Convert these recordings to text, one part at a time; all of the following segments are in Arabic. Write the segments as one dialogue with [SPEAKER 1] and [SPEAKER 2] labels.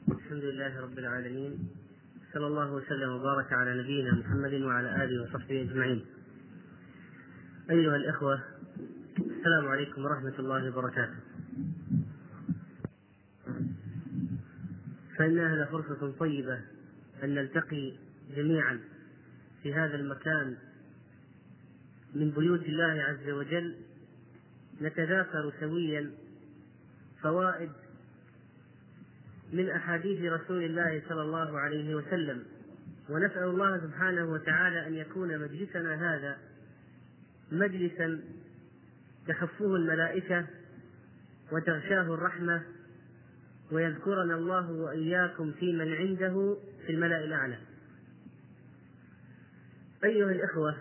[SPEAKER 1] الحمد لله رب العالمين، صلى الله وسلم وبارك على نبينا محمد وعلى آله وصحبه أجمعين. أيها الإخوة، السلام عليكم ورحمة الله وبركاته. فإنها لفرصة طيبة أن نلتقي جميعا في هذا المكان من بيوت الله عز وجل، نتذاكر سويا فوائد من أحاديث رسول الله صلى الله عليه وسلم، ونسأل الله سبحانه وتعالى أن يكون مجلسنا هذا مجلسا تحفه الملائكة وتغشاه الرحمة، ويذكرنا الله وإياكم في من عنده في الملأ الأعلى. أيها الإخوة،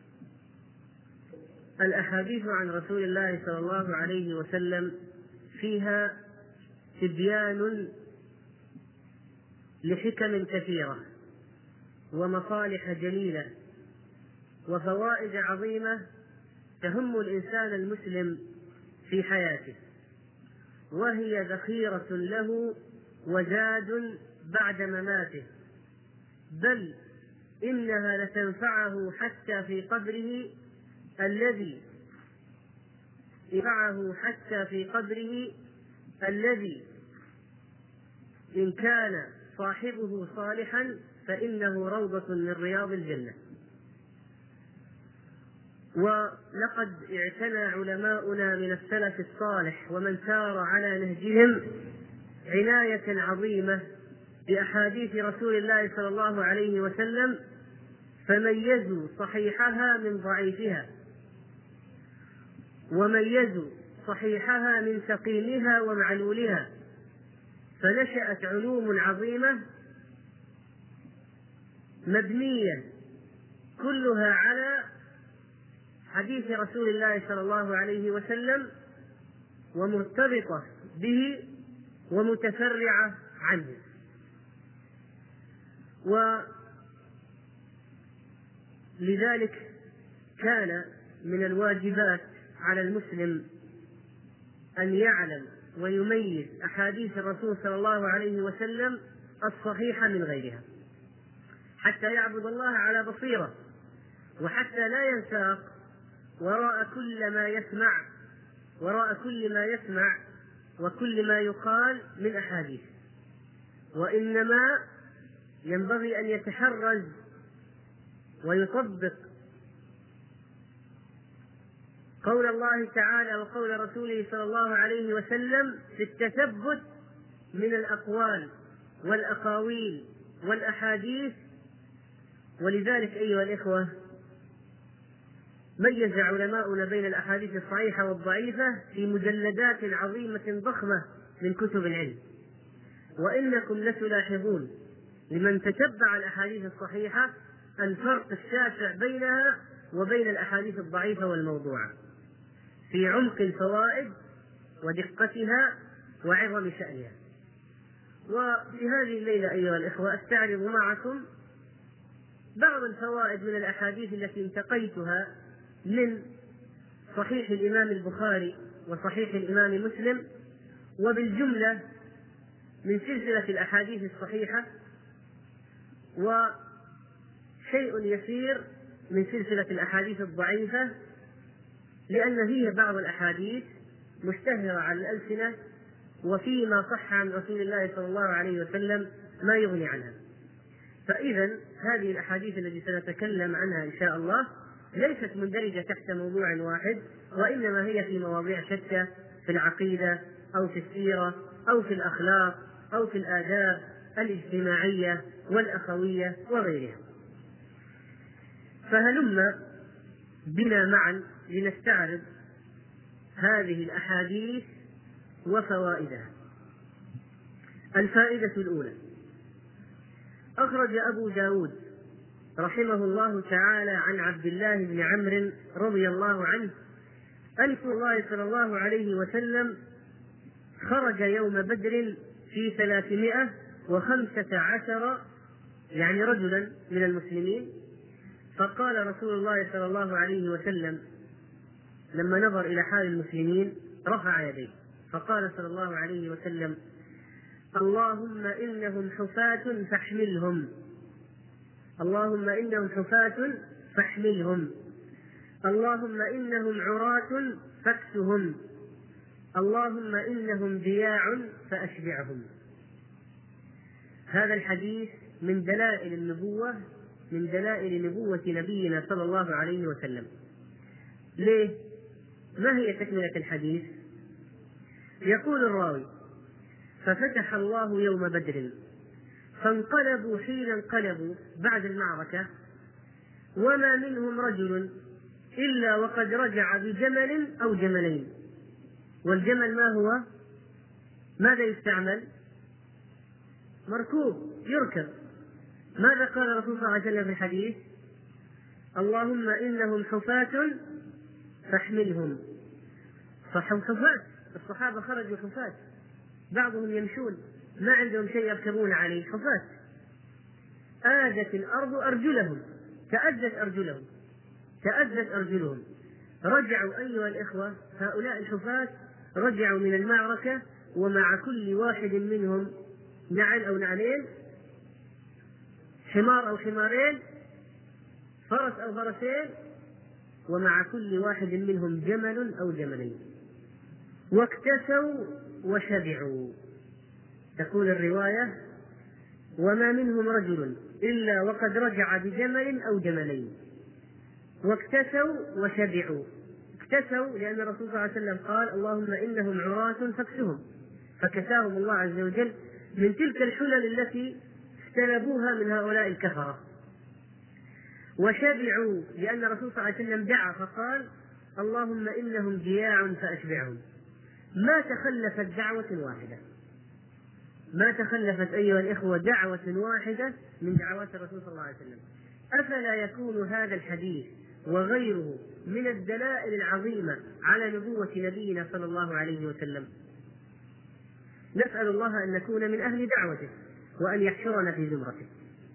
[SPEAKER 1] الأحاديث عن رسول الله صلى الله عليه وسلم فيها تبيان لحكم كثيرة ومصالح جليلة وفوائد عظيمة تهم الإنسان المسلم في حياته، وهي ذخيرة له وزاد بعد مماته، بل إنها لتنفعه حتى في قبره الذي إن كان صاحبه صالحا فإنه روضة من رياض الجنة. ولقد اعتنى علماؤنا من السلف الصالح ومن سار على نهجهم عناية عظيمة بأحاديث رسول الله صلى الله عليه وسلم، فميزوا صحيحها من ضعيفها، وميزوا صحيحها من سقيمها ومعلولها، فنشأت علوم عظيمة مبنية كلها على حديث رسول الله صلى الله عليه وسلم، ومرتبطة به ومتفرعة عنه. ولذلك كان من الواجبات على المسلم أن يعلم ويميز أحاديث الرسول صلى الله عليه وسلم الصحيحة من غيرها، حتى يعبد الله على بصيرة، وحتى لا ينساق وراء كل ما يسمع وكل ما يقال من أحاديث، وإنما ينبغي أن يتحرز ويطبق قول الله تعالى وقول رسوله صلى الله عليه وسلم في التثبت من الأقوال والأقاويل والأحاديث. ولذلك أيها الإخوة، ميز علماؤنا بين الأحاديث الصحيحة والضعيفة في مجلدات عظيمة ضخمة من كتب العلم، وإنكم لتلاحظون لمن تتبع الأحاديث الصحيحة الفرق الشاسع بينها وبين الأحاديث الضعيفة والموضوعة في عمق الفوائد ودقتها وعظم شأنها. وفي هذه الليلة أيها الإخوة أستعرض معكم بعض الفوائد من الأحاديث التي انتقيتها من صحيح الإمام البخاري وصحيح الإمام مسلم، وبالجملة من سلسلة الأحاديث الصحيحة، وشيء يسير من سلسلة الأحاديث الضعيفة، لأن فيها بعض الأحاديث مشتهرة على الألسنة، وفيما صح عن رسول الله صلى الله عليه وسلم ما يغني عنها. فإذا هذه الأحاديث التي سنتكلم عنها إن شاء الله ليست مندرجة تحت موضوع واحد، وإنما هي في مواضيع شتى، في العقيدة أو في السيرة أو في الأخلاق أو في الآداب الاجتماعية والأخوية وغيرها. فهلم بنا معا لنستعرض هذه الأحاديث وفوائدها. الفائدة الأولى: أخرج أبو داود رحمه الله تعالى عن عبد الله بن عمرو رضي الله عنه أن رسول الله صلى الله عليه وسلم خرج يوم بدر في 315 رجلا من المسلمين، فقال رسول الله صلى الله عليه وسلم لما نظر إلى حال المسلمين رفع يديه فقال صلى الله عليه وسلم: اللهم إنهم حفاة فاحملهم، اللهم إنهم حفاة فاحملهم، اللهم إنهم عراة فاكسهم، اللهم إنهم جياع فأشبعهم. هذا الحديث من دلائل النبوة، من دلائل نبوة نبينا صلى الله عليه وسلم. ليه؟ ما هي تكملة الحديث؟ يقول الراوي: ففتح الله يوم بدر فانقلبوا حين انقلبوا بعد المعركة، وما منهم رجل إلا وقد رجع بجمل أو جملين. والجمل ما هو؟ ماذا يستعمل؟ مركوب، يركب. ماذا قال الرسول صلى الله عليه وسلم في الحديث؟ اللهم إنهم حفاة فاحملهم. حفاة، الصحابة خرجوا حفاة، بعضهم يمشون ما عندهم شيء يركبون عليه، حفاة. آذت الأرض أرجلهم، تأذت أرجلهم، تأذت أرجلهم. رجعوا أيها الإخوة، هؤلاء الحفاة رجعوا من المعركة ومع كل واحد منهم نعل أو نعلين، حمار أو حمارين، فرس أو فرسين، ومع كل واحد منهم جمل أو جملين. واكتسوا وشبعوا. تقول الرواية: وما منهم رجل إلا وقد رجع بجمل أو جملين. واكتسوا وشبعوا. اكتسوا لأن الرسول صلى الله عليه وسلم قال: اللهم إنهم عراة فاكسهم، فكساهم الله عز وجل من تلك الحلل التي اجتنبوها من هؤلاء الكفرة. وشبعوا لأن الرسول صلى الله عليه وسلم دعا فقال: اللهم إنهم جياع فأشبعهم. ما تخلفت دعوة واحدة، ما تخلفت أيها الإخوة دعوة واحدة من دعوات الرسول صلى الله عليه وسلم. أفلا يكون هذا الحديث وغيره من الدلائل العظيمة على نبوة نبينا صلى الله عليه وسلم؟ نسأل الله أن نكون من أهل دعوته وأن يحشرنا في زمرته.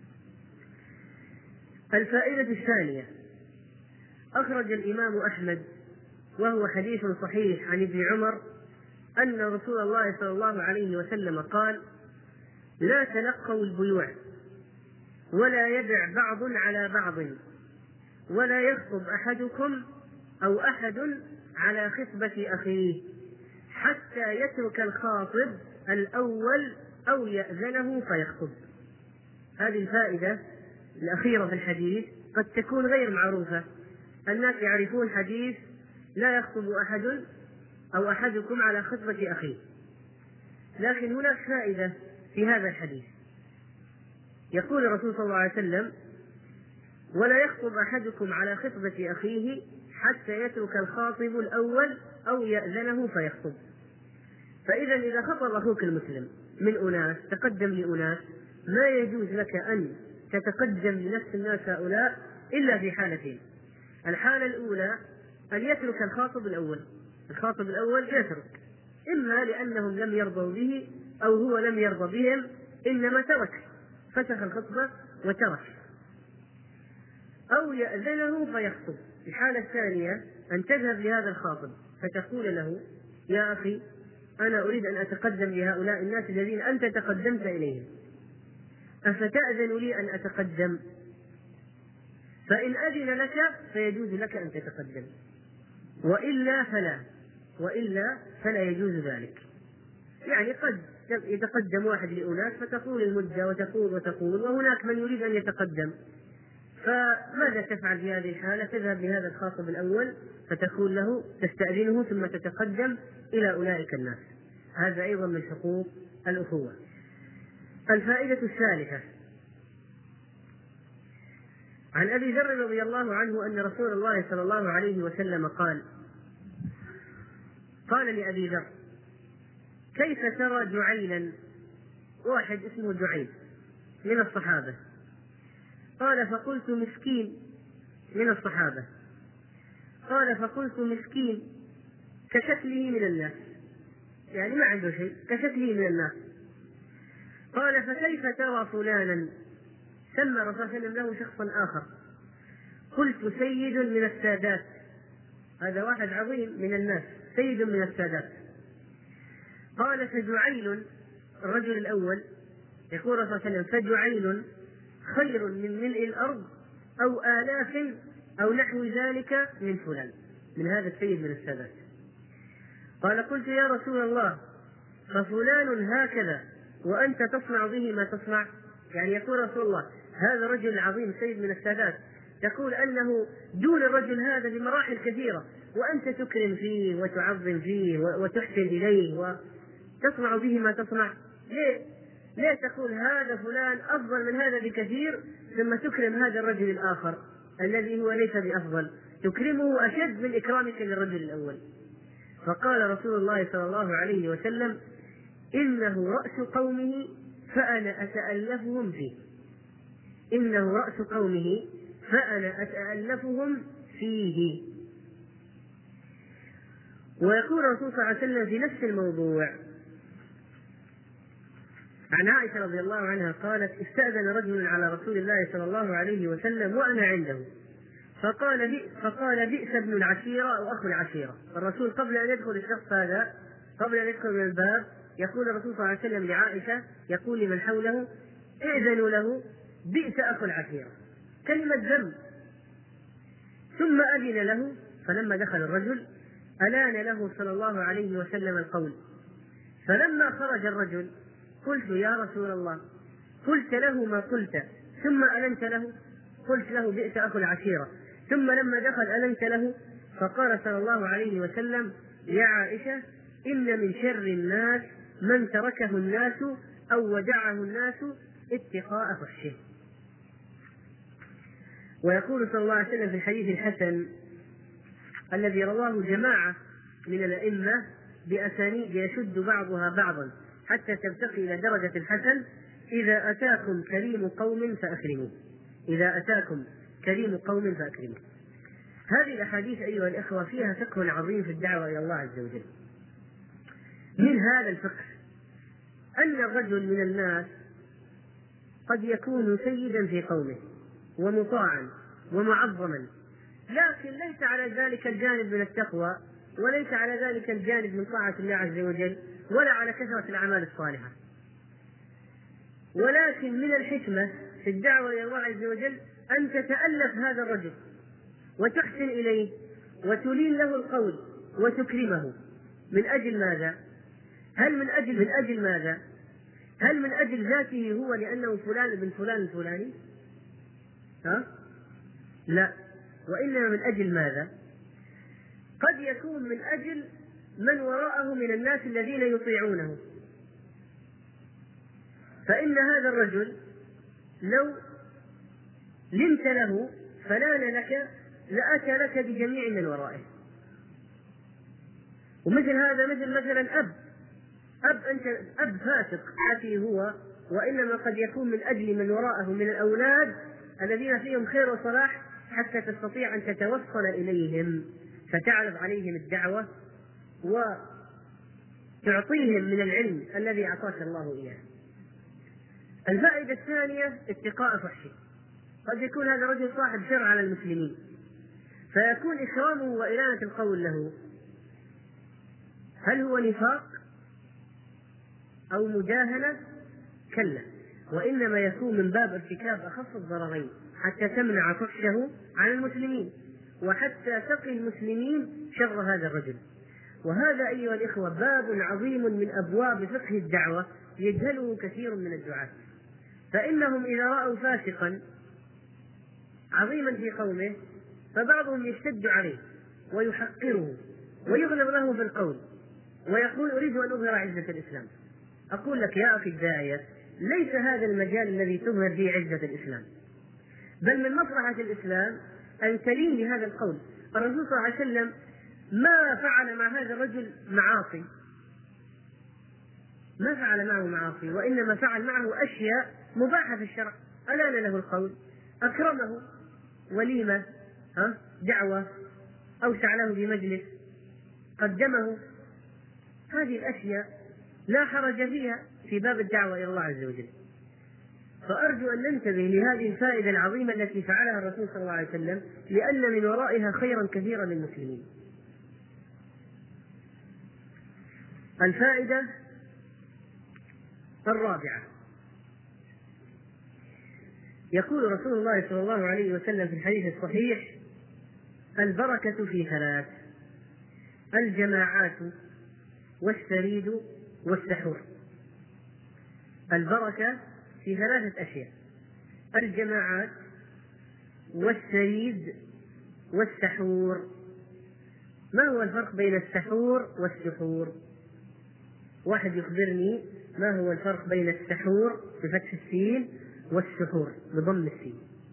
[SPEAKER 1] الفائدة الثانية: أخرج الإمام أحمد وهو حديث صحيح عن ابن عمر أن رسول الله صلى الله عليه وسلم قال: لا تلقوا البيوع ولا يبع بعض على بعض ولا يخطب أحدكم أو أحد على خطبة أخيه حتى يترك الخاطب الأول أو يأذنه فيخطب. هذه الفائدة الأخيرة في الحديث قد تكون غير معروفة. الناس يعرفون حديث لا يخطب أحد أو أحدكم على خطبة أخيه، لكن هناك فائدة في هذا الحديث. يقول الرسول صلى الله عليه وسلم: ولا يخطب أحدكم على خطبة أخيه حتى يترك الخاطب الأول أو يأذنه فيخطب. فإذا إذا خطب أخوك المسلم من أناس، تقدم لأناس، ما يجوز لك أن تتقدم لنفس الناس هؤلاء إلا في حالتين. الحالة الأولى أن يترك الخاطب الأول، الخاطب الأول يترك، إما لأنهم لم يرضوا به أو هو لم يرضى بهم، إنما ترك، فسخ الخطبة وترك، أو يأذنه فيخطب. الحالة الثانية أن تذهب لهذا الخاطب فتقول له: يا أخي، أنا أريد أن أتقدم لهؤلاء الناس الذين أنت تقدمت إليهم، أفتأذن لي أن أتقدم؟ فإن أذن لك فيجوز لك أن تتقدم، وإلا فلا يجوز ذلك. يعني قد يتقدم واحد لأناس فتطول المدة وتقول وهناك من يريد أن يتقدم، فماذا تفعل في هذه الحالة؟ تذهب لهذا الخاطب الأول فتقول له، تستأذنه ثم تتقدم إلى أولئك الناس. هذا أيضا من حقوق الأخوة. الفائدة الثالثة: عن أبي ذر رضي الله عنه أن رسول الله صلى الله عليه وسلم قال لأبي ذر: كيف ترى جعيلا؟ واحد اسمه جعيل من الصحابة. قال: فقلت مسكين. من الصحابة. قال: فقلت مسكين كشكله من الناس، يعني ما عنده شيء، كشكله من الناس. قال: فكيف ترى فلانا؟ سمى الرسول صلى الله عليه وسلم له شخصا آخر. قلت: سيد من السادات. هذا واحد عظيم من الناس، سيد من السادات. قال: فجعيل الرجل الأول يقول صلى الله عليه وسلم: فجعيل خير من ملء الأرض أو آلاف أو نحو ذلك من فلان، من هذا السيد من السادات. قال: قلت يا رسول الله ففلان هكذا وأنت تصنع به ما تصنع؟ يعني يقول رسول الله هذا الرجل العظيم سيد من السادات تقول أنه دون الرجل هذا بمراحل كثيرة، وأنت تكرم فيه وتعظم فيه وتحسن إليه وتصنع به ما تصنع. ليه تقول هذا فلان أفضل من هذا بكثير ثم تكرم هذا الرجل الآخر الذي هو ليس بأفضل، تكرمه أشد من إكرامك للرجل الأول؟ فقال رسول الله صلى الله عليه وسلم: إنه رأس قومه فأنا أتألفهم فيه. إنه رأس قومه فأنا أتألفهم فيه. ويقول الرسول صلى الله عليه وسلم في نفس الموضوع عن عائشة رضي الله عنها قالت: استأذن رجل على رسول الله صلى الله عليه وسلم وأنا عنده فقال: بئس ابن العشيرة أو أخو العشيرة. الرسول قبل أن يدخل الشخص هذا، قبل أن يدخل من الباب، يقول الرسول صلى الله عليه وسلم لعائشة، يقول لمن حوله: ائذنوا له، بئس أخو العشيرة، كلمة ذم. ثم أذن له، فلما دخل الرجل ألان له صلى الله عليه وسلم القول. فلما خرج الرجل قلت: يا رسول الله قلت له ما قلت ثم ألنت له؟ قلت له: بئس أخو العشيرة. ثم لما دخل ألنت له؟ فقال صلى الله عليه وسلم: يا عائشة إن من شر الناس من تركه الناس أو ودعه الناس اتقاء فحشه. ويقول صلى الله عليه وسلم في الحديث الحسن الذي رواه جماعة من الأئمة بأسانيد يشد بعضها بعضا حتى ترتقي إلى درجة الحسن: إذا أتاكم كريم قوم فأكرموه. إذا أتاكم كريم قوم فأكرموه. هذه الأحاديث أيها الإخوة فيها فقه عظيم في الدعوة إلى الله عز وجل. من هذا الفقه أن الرجل من الناس قد يكون سيدا في قومه ومطاعا ومعظما، لكن ليس على ذلك الجانب من التقوى، وليس على ذلك الجانب من طاعة الله عز وجل، ولا على كثرة الأعمال الصالحة. ولكن من الحكمة في الدعوة إلى الله عز وجل أن تتألف هذا الرجل وتحسن إليه وتلين له القول وتكرمه. من أجل ماذا؟ هل من أجل ماذا؟ هل من أجل ذاته هو لأنه فلان ابن فلان الفلاني؟ لا، وإنما من أجل ماذا؟ قد يكون من أجل من وراءه من الناس الذين يطيعونه. فإن هذا الرجل لو لمت له فلان لك لأتى لك بجميع من ورائه. ومثل هذا مثلا أب فاسق حتى هو، وإنما قد يكون من أجل من وراءه من الأولاد الذين فيهم خير وصلاح حتى تستطيع أن تتوصل إليهم فتعرض عليهم الدعوة وتعطيهم من العلم الذي أعطاك الله إياه. الفائدة الثانية اتقاء فحشه. قد يكون هذا الرجل صاحب شر على المسلمين، فيكون إكرامه وإلانة القول له هل هو نفاق أو مجاهلة؟ كلا، وإنما يكون من باب ارتكاب أخف الضررين حتى تمنع فحشه عن المسلمين وحتى تقي المسلمين شر هذا الرجل. وهذا أيها الإخوة باب عظيم من أبواب فقه الدعوة يجهله كثير من الدعاة، فإنهم إذا رأوا فاسقا عظيما في قومه فبعضهم يشتد عليه ويحقره ويغلب له في القول ويقول: أريد أن أظهر عزة الإسلام. أقول لك يا أخي الداعية، ليس هذا المجال الذي تظهر فيه عزة الإسلام، بل من مصلحة الإسلام أن تلين لهذا القول. الرسول صلى الله عليه وسلم ما فعل مع هذا الرجل معاصي، ما فعل معه معاصي، وإنما فعل معه أشياء مباحة في الشرع. ألان له القول، أكرمه، وليمة، دعوة، أوسع له بمجلس، قدمه. هذه الأشياء لا حرج فيها في باب الدعوة إلى الله عز وجل. فأرجو أن ننتبه لهذه الفائدة العظيمة التي فعلها الرسول صلى الله عليه وسلم، لأن من ورائها خيرا كثيرا للمسلمين. الفائدة الرابعة، يقول رسول الله صلى الله عليه وسلم في الحديث الصحيح: البركة في ثلاث: الجماعات والسريد والسحور. البركة في ثلاثة أشياء: الجماعات والسريد والسحور. ما هو الفرق بين السحور والسحور؟ واحد يخبرني ما هو الفرق بين السحور بفتح السين والسحور بضم السين.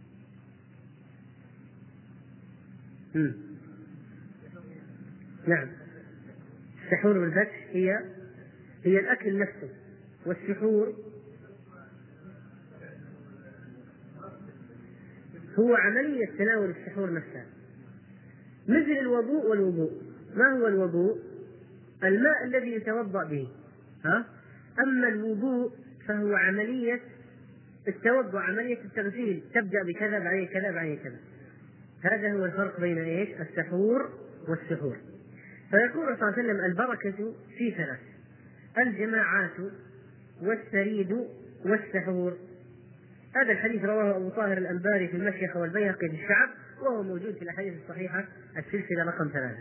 [SPEAKER 1] نعم، السحور بالفتح هي الأكل نفسه، والسحور هو عملية تناول السحور نفسها، مثل الوضوء والوضوء. ما هو الوضوء؟ الماء الذي يتوضأ به. أما الوضوء فهو عملية التوضؤ، عملية التغسيل، تبدأ بكذا بعدين كذا بعدين كذا. هذا هو الفرق بين السحور والسحور. فيقول صلى الله عليه وسلم: البركة في ثلاث: الجماعات والسريد والسحور. هذا الحديث رواه أبو طاهر الأنباري في المشيخة والبيهقي في الشعب، وهو موجود في الأحاديث الصحيحة السلسلة رقم 3.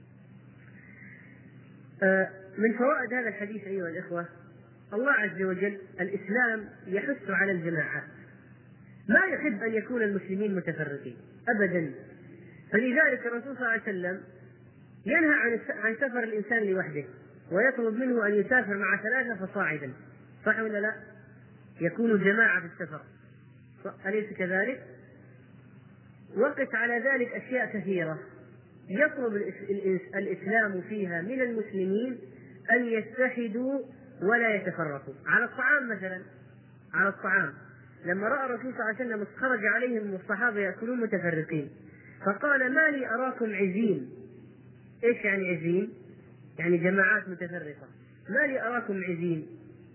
[SPEAKER 1] من فوائد هذا الحديث أيها الإخوة: الله عز وجل الإسلام يحث على الجماعات، ما يحب أن يكون المسلمين متفرقين أبدا. فلذلك الرسول صلى الله عليه وسلم ينهى عن سفر الإنسان لوحده، ويطلب منه أن يسافر مع 3 فصاعدا. صح ولا لا؟ يكون جماعة في السفر، أليس كذلك؟ وقف على ذلك أشياء كثيرة يطلب الإسلام فيها من المسلمين أن يتحدوا ولا يتفرقوا. على الطعام مثلا، على الطعام لما رأى الرسول صلى الله عليه وسلم خرج عليهم الصحابة يأكلون متفرقين، فقال: ما لي أراكم عزين. إيش يعني عزين؟ يعني جماعات متفرقة. ما لي أراكم عزين،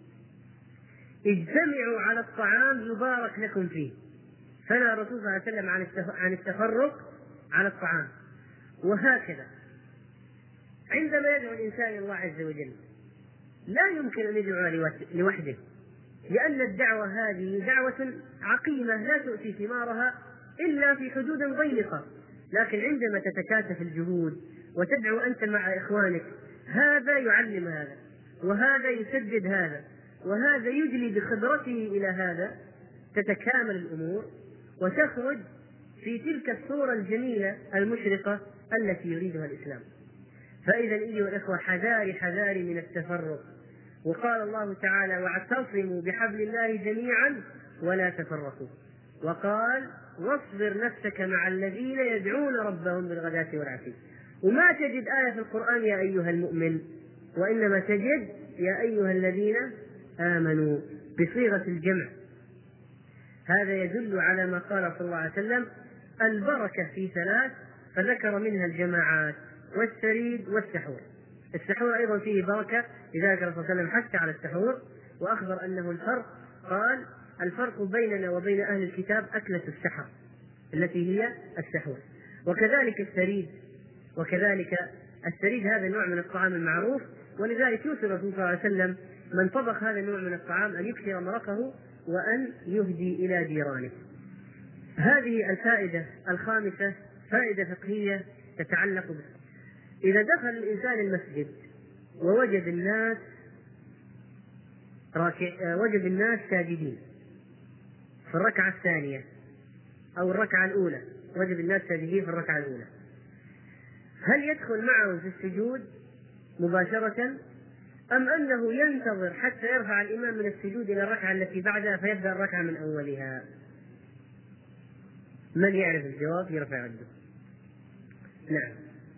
[SPEAKER 1] اجتمعوا على الطعام يبارك لكم فيه. فنهى الرسول صلى الله عليه وسلم عن التفرق على الطعام. وهكذا عندما يدعو الإنسان إلى الله عز وجل لا يمكن أن يدعو لوحده، لأن الدعوة هذه دعوة عقيمة لا تؤتي ثمارها إلا في حدود ضيقة. لكن عندما تتكاتف الجهود وتدعو أنت مع إخوانك، هذا يعلم هذا، وهذا يسدد هذا، وهذا يدلي بخبرته إلى هذا، تتكامل الأمور وتخرج في تلك الصورة الجميلة المشرقة التي يريدها الإسلام. فإذا أيها الإخوة حذاري من التفرق. وقال الله تعالى: واعتصموا بحبل الله جميعا ولا تفرقوا. وقال: واصبر نفسك مع الذين يدعون ربهم بالغداة والعشي. وما تجد آية في القرآن يا أيها المؤمن، وإنما تجد يا أيها الذين آمنوا بصيغة الجمع. هذا يدل على ما قال صلى الله عليه وسلم: البركة في 3، فذكر منها الجماعات والسريد والسحور. السحور أيضا فيه بركة، لذلك الرسول صلى الله عليه وسلم حث على السحور وأخبر أنه الفرق. قال: الفرق بيننا وبين أهل الكتاب أكلة السحر التي هي السحور. وكذلك السريد هذا النوع من الطعام المعروف، ولذلك يوصي الرسول صلى الله عليه وسلم من طبخ هذا النوع من الطعام أن يكثر مرقه وأن يهدي إلى جيرانه. هذه الفائدة الخامسة فائدة فقهية تتعلق به. إذا دخل الإنسان المسجد ووجد الناس ساجدين في الركعة الثانية أو الركعة الأولى، وجد الناس ساجدين في الركعة الأولى، هل يدخل معهم في السجود مباشرة، أم أنه ينتظر حتى يرفع الإمام من السجود إلى الركعة التي بعدها فيبدأ الركعة من أولها؟ من يعرف الجواب يرفع يده. نعم،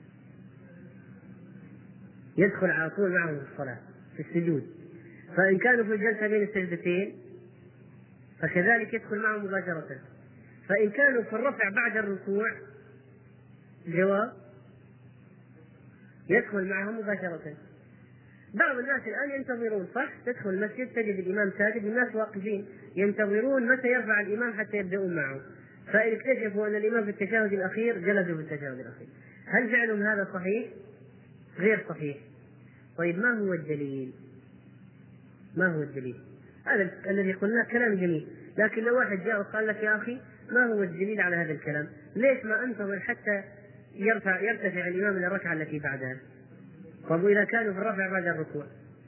[SPEAKER 1] يدخل على طول معهم في الصلاة في السجود. فإن كانوا في الجلسة بين السجدتين فكذلك يدخل معهم مباشرة. فإن كانوا في الرفع بعد الركوع، الجواب يدخل معهم مباشرة. بعض الناس الآن ينتظرون، صح؟ تدخل المسجد تجد الإمام ساجد والناس واقفين ينتظرون متى يرفع الإمام حتى يبدأون معه، فإن اكتشفوا أن الإمام في التشهد الأخير جلسوا في التشهد الأخير. هل فعلهم هذا صحيح؟ غير صحيح. طيب ما هو الدليل؟ هذا الذي قلناه كلام جميل، لكن لو واحد جاء وقال لك يا أخي ما هو الدليل على هذا الكلام؟ ليش ما أنتظر حتى يرتفع الإمام إلى الركعة التي بعدها؟ طب وإذا كانوا في الرفع بعد الركوع،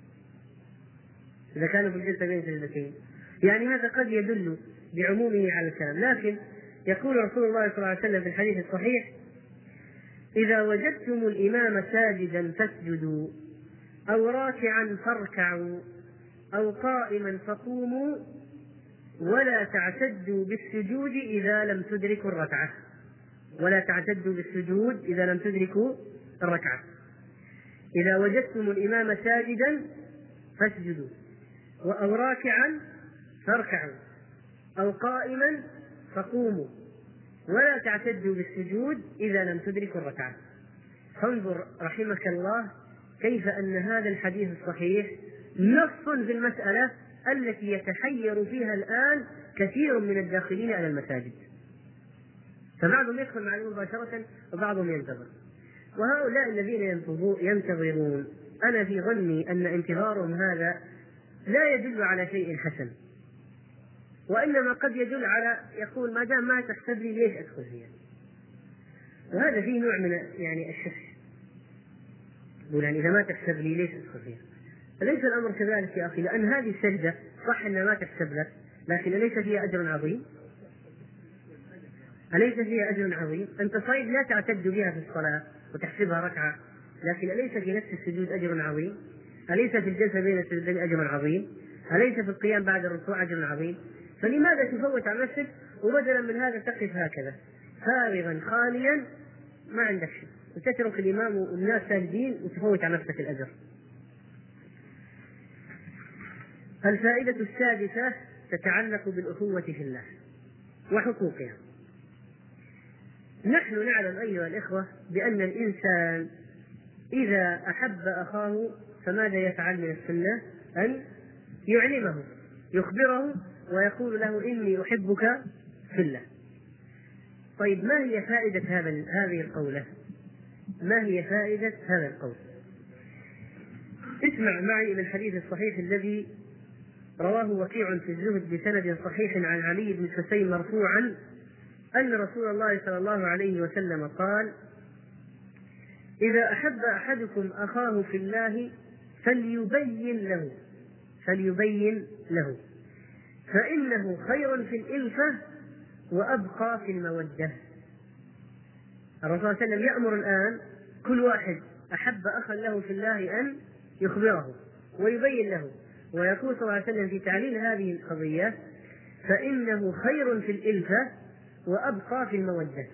[SPEAKER 1] إذا كانوا في الجلسة بين السجدتين، يعني هذا قد يدل بعمومه على الكلام. لكن يقول رسول الله صلى الله عليه وسلم في الحديث الصحيح: إذا وجدتم الإمام ساجدا فاسجدوا، أو راكعا فاركعوا، أو قائما فقوموا، ولا تعتدوا بالسجود إذا لم تدركوا الركعة. ولا تعتدوا بالسجود إذا لم تدركوا الركعة. إذا وجدتم الإمام ساجدا فاسجدوا، أو راكعا فاركعوا، أو قائما فقوموا، ولا تعتدوا بالسجود إذا لم تدركوا الركعة. فانظر رحمك الله كيف أن هذا الحديث الصحيح نص في المسألة التي يتحير فيها الآن كثير من الداخلين على المساجد، فبعضهم يدخل مع مباشرة وبعضهم ينتظر. وهؤلاء الذين ينتظرون أنا في ظني أن انتظارهم هذا لا يدل على شيء حسن، وإنما قد يدل على يقول ما دام ما تحسب لي ليش أدخل فيها. وهذا فيه نوع من يعني الشح، يقول يعني إذا ما تحسب لي ليش أدخل فيها؟ أليس الأمر كذلك يا أخي؟ لأن هذه السجدة صح أنها ما تحسب لك، لكن أليس فيها أجر عظيم؟ أليس فيها أجر عظيم؟ أنت صحيح لا تعتد بها في الصلاة وتحسبها ركعة، لكن أليس في نفس السجود أجر عظيم؟ أليس في الجلسة بين السجدين أجر عظيم؟ أليس في القيام بعد الركوع أجر عظيم؟ فلماذا تفوت على نفسك وبدلا من هذا تقف هكذا فارغا خاليا ما عندك شيء، وتترك الإمام والناس ساجدين وتفوت على نفسك الأجر؟ الفائدة السادسة تتعلق بالأخوة في الله وحقوقها. نحن نعلم أيها الإخوة بأن الإنسان إذا أحب أخاه فماذا يفعل من السنة؟ أن يعلمه، يخبره ويقول له إني أحبك في الله. طيب ما هي فائدة هذه القولة؟ ما هي فائدة هذا القول؟ اسمع معي إلى الحديث الصحيح الذي رواه وكيع في الزهد بسند صحيح عن علي بن حسين مرفوعا أن رسول الله صلى الله عليه وسلم قال: إذا أحب أحدكم أخاه في الله فليبين له فإنه خير في الإلفة وأبقى في المودة. الرسول صلى الله عليه وسلم يأمر الآن كل واحد أحب أخا له في الله أن يخبره ويبين له، ويقول صلى الله عليه وسلم في تعليل هذه القضية: فإنه خير في الإلفة وأبقى في المودة.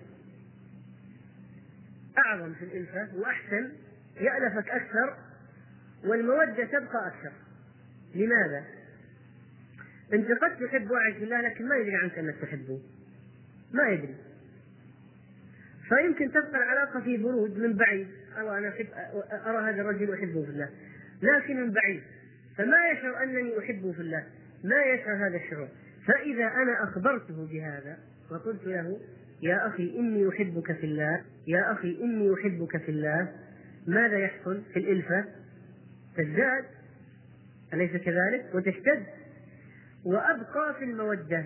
[SPEAKER 1] أعظم في الإلفة وأحسن، يألفك أكثر والمودة تبقى أكثر. لماذا؟ أنت قد تحب واحد في الله لكن ما يدري عنك أنك تحبه، ما يدري، فيمكن تبقى العلاقة في برود من بعيد، أنا أرى هذا الرجل أحبه في الله، لكن من بعيد، فما يشعر أنني أحبه في الله، ما يشعر هذا الشعور. فإذا أنا أخبرته بهذا وقلت له: يا أخي إني أحبك في الله، يا أخي إني أحبك في الله، ماذا يحصل في الإلفة؟ تزداد، أليس كذلك؟ وتشتد. وأبقى في المودة.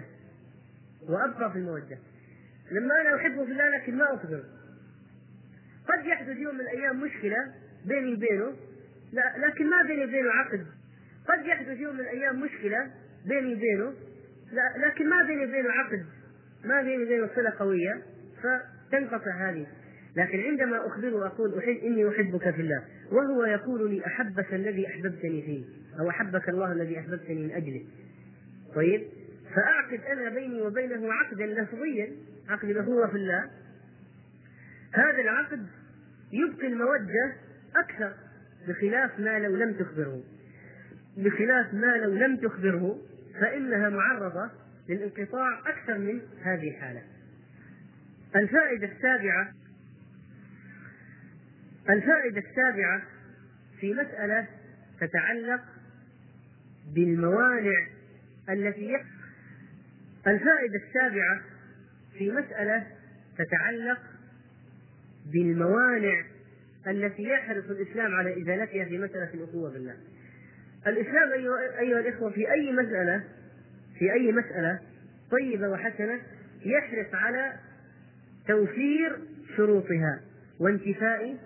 [SPEAKER 1] لما أنا أحبه في الله لكن ما أخبره، قد يحدث يوم من الأيام مشكلة بيني وبينه، لكن ما بيني وبينه عقد. قد يحدث يوم من الأيام مشكلة بيني وبينه، لكن ما بيني وبينه عقد، ما بيني وبينه صلة قوية، فتنقطع هذه. لكن عندما أخبره أقول إني أحبك في الله، وهو يقول لي: أحبك الذي أحببتني فيه، أو أحبك الله الذي أحببتني من أجله. طيب، فأعقد أنا بيني وبينه عقدا لفظيا، عقد الأخوة في الله. هذا العقد يبقي المودة أكثر، بخلاف ما لو لم تخبره فإنها معرضة للانقطاع أكثر من هذه الحالة. الفائدة السابعة في مسألة تتعلق بالموانع التي يحرص الإسلام على إزالتها في مسألة الأخوة بالله. الإسلام أيها الإخوة في أي مسألة طيبة وحسنة يحرص على توفير شروطها وانتفاء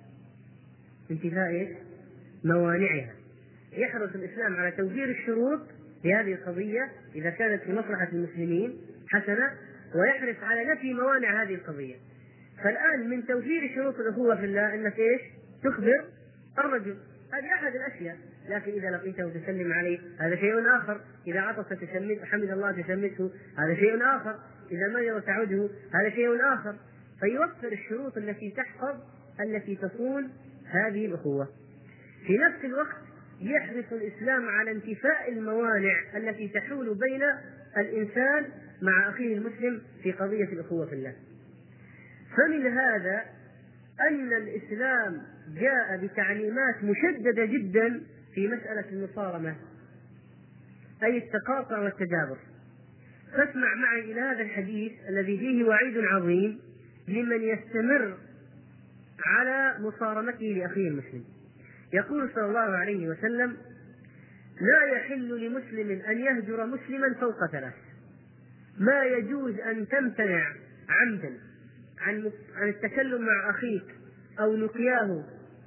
[SPEAKER 1] موانعها. يحرص الإسلام على توفير الشروط لهذه القضية إذا كانت في مصلحة المسلمين حسنة، ويحرص على نفي موانع هذه القضية. فالآن من توفير شروط الأخوة في الله أنك تخبر الرجل، هذه أحد الأشياء. لكن إذا لقيته تسلم عليه هذا شيء آخر، إذا عطس حمد الله تشمته هذا شيء آخر، إذا مرض تعوده هذا شيء آخر. فيوفر الشروط التي تصون هذه الأخوة. في نفس الوقت يحرص الإسلام على انتفاء الموانع التي تحول بين الإنسان مع أخيه المسلم في قضية الأخوة في الله. فمن هذا أن الإسلام جاء بتعليمات مشددة جدا في مسألة المصارمة، أي التقاطع والتدابر. فاسمع معي إلى هذا الحديث الذي فيه وعيد عظيم لمن يستمر على مصارمته لأخيه المسلم. يقول صلى الله عليه وسلم: لا يحل لمسلم أن يهجر مسلما فوق 3. ما يجوز أن تمتنع عمدا عن التكلم مع أخيك أو لقياه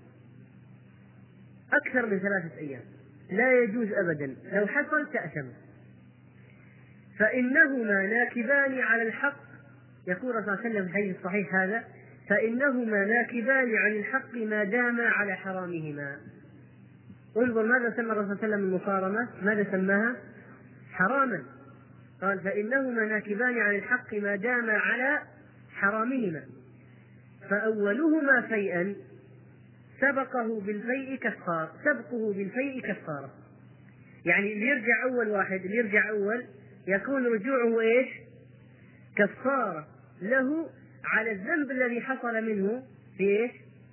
[SPEAKER 1] أكثر من 3 أيام، لا يجوز أبدا. لو حصل تأثم، فإنهما ناكبان على الحق. يقول صلى الله عليه وسلم في الحديث الصحيح هذا: فإنهما ناكبان عن الحق ما داما على حرامهما. انظر ماذا سمى الرسول صلى الله عليه وسلم المصارمة، ماذا سماها؟ حراما. قال: فإنهما ناكبان عن الحق ما داما على حرامهما، فأولهما فيئا سبقه بالفيء كفارة. يعني اللي يرجع أول يكون رجوعه كفارة له على الذنب الذي حصل منه. في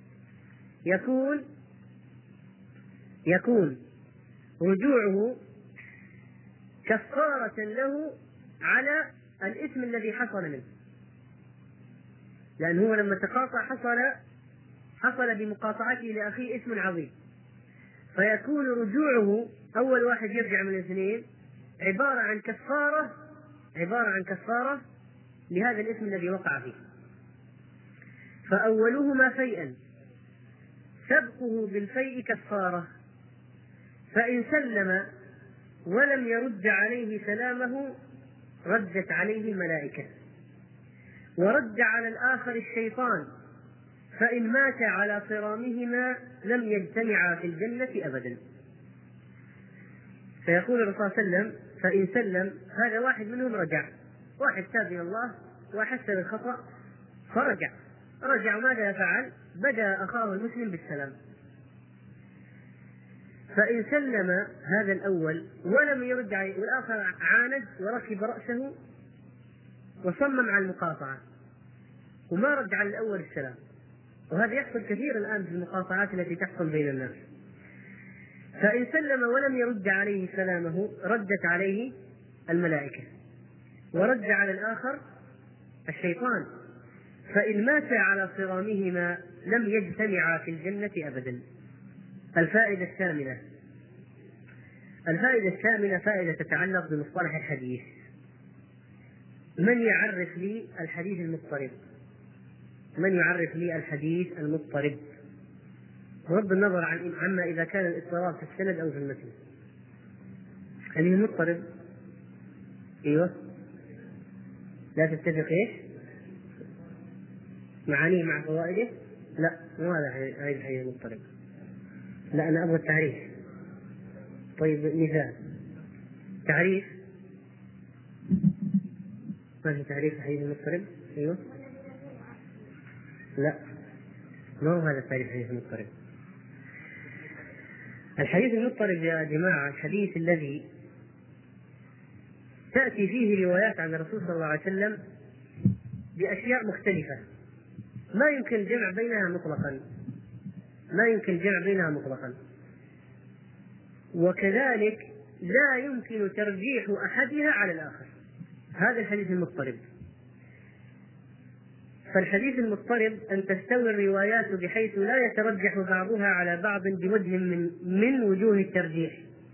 [SPEAKER 1] يكون رجوعه كفارة له على الإثم الذي حصل منه، لأنه لما تقاطع حصل بمقاطعته لأخيه إثم عظيم. فيكون رجوعه أول واحد يرجع من الاثنين عبارة عن كفارة لهذا الإثم الذي وقع فيه. فأولهما فيئا سبقه بالفيء كفارة، فإن سلم ولم يرد عليه سلامه ردت عليه الملائكة، ورد على الآخر الشيطان، فإن مات على صرامهما لم يجتمعا في الجنة أبدا. فيقول الرسول صلى الله عليه وسلم: فإن سلم، هذا واحد منهم رجع، واحد تاب إلى الله وحس بالخطأ فرجع، وماذا فعل؟ بدأ أخاه المسلم بالسلام. فإن سلم هذا الأول ولم يرد عليه، والآخر عاند وركب رأسه وصمم على المقاطعة وما رد على الأول السلام، وهذا يحصل كثير الآن في المقاطعات التي تحصل بين الناس. فإن سلم ولم يرد عليه سلامه ردت عليه الملائكة، ورد على الآخر الشيطان، فإن مات على صرامهما لم يجتمعا في الجنة أبدا. الفائدة الثامنة فائدة تتعلق بمصطلح الحديث. من يعرف لي الحديث المضطرب؟ بغض النظر عما إذا كان الاضطراب في السند أو في المتن. الحديث المضطرب لا تتفق معانيه مع فوائده؟ لا، مو هذا الحديث المضطرب. لا، أنا أبغى التعريف. طيب مثال تعريف، ما في تعريف الحديث المضطرب؟ لا، ما هو هذا التعريف الحديث المضطرب. الحديث المضطرب يا جماعة الحديث الذي تأتي فيه روايات عن الرسول صلى الله عليه وسلم بأشياء مختلفة ما يمكن الجمع بينها مطلقا، وكذلك لا يمكن ترجيح أحدها على الآخر. هذا الحديث المضطرب. فالحديث المضطرب أن تستوي الروايات بحيث لا يترجح بعضها على بعض بوجه من وجوه الترجيح،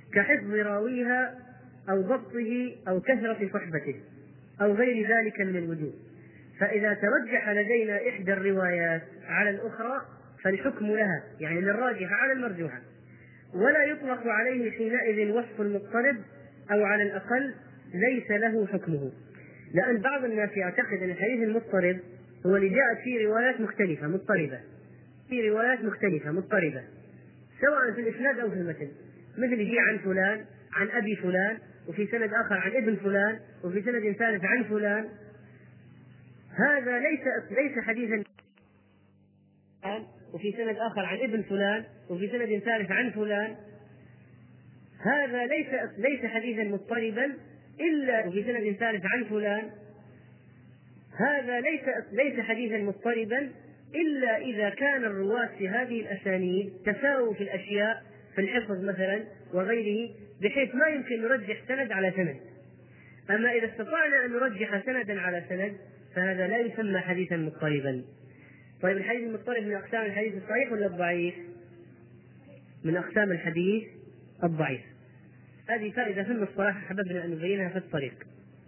[SPEAKER 1] كحفظ راويها أو ضبطه أو كثرة صحبته أو غير ذلك من الوجوه. فإذا ترجح لدينا إحدى الروايات على الأخرى فالحكم لها، يعني للراجحة على المرجوحة، ولا يطلق عليه حينئذ وصف المضطرب، أو على الأقل ليس له حكمه. لأن بعض الناس يعتقد أن الحديث المضطرب هو اللي جاءت فيه روايات مختلفة مضطربة، في روايات مختلفة مضطربة سواء في الإسناد أو في المتن، مثل يجي عن فلان عن أبي فلان، وفي سند آخر عن ابن فلان، وفي سند ثالث عن فلان. هذا ليس حديثا، وفي سند آخر عن ابن فلان، وفي سند ثالث عن فلان. هذا ليس حديثا مضطربا إلا، وفي سند ثالث عن فلان. هذا ليس حديثا مضطربا إلا إذا كان الرواة في هذه الأسانيد تساووا في الأشياء، في الحفظ مثلا وغيره، بحيث ما يمكن نرجح سند على سند. أما إذا استطعنا أن نرجح سندا على سند فهذا لا يسمى حديثا مضطربا. طيب الحديث المضطرب من أقسام الحديث الصحيح ولا الضعيف؟ من أقسام الحديث الضعيف. هذه فائدة في المصطلح حببنا أن نبينها في الطريق.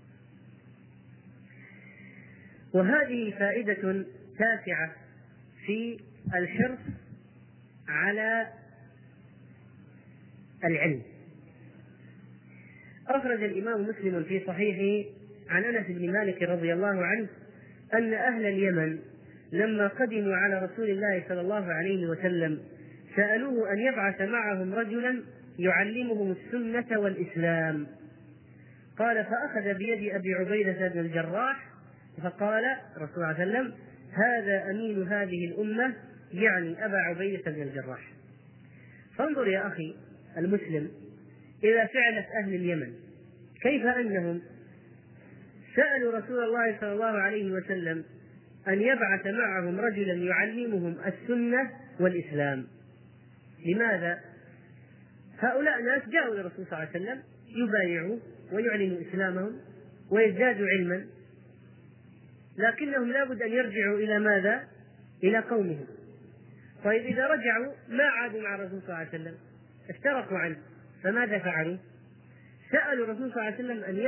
[SPEAKER 1] وهذه فائدة تاسعة في الحرص على العلم. أخرج الإمام مسلم في صحيحه عن أنس بن مالك رضي الله عنه أن أهل اليمن لما قدموا على رسول الله صلى الله عليه وسلم سألوه أن يبعث معهم رجلا يعلمهم السنة والإسلام. قال: فأخذ بيد أبي عبيدة بن الجراح فقال الرسول صلى الله عليه وسلم: هذا أمين هذه الأمة، يعني أبا عبيدة بن الجراح. فانظر يا أخي المسلم إلى فعلة أهل اليمن، كيف أنهم سألوا رسول الله صلى الله عليه وسلم أن يبعث معهم رجلا يعلمهم السنة والإسلام. لماذا؟ هؤلاء ناس جاءوا للرسول صلى الله عليه وسلم يبايعوا ويعلنوا إسلامهم ويزدادوا علما، لكنهم لابد أن يرجعوا إلى ماذا؟ إلى قومهم. طيب إذا رجعوا ما عادوا مع الرسول صلى الله عليه وسلم، افترقوا عنه، فماذا فعلوا؟ سألوا الرسول صلى الله عليه وسلم أن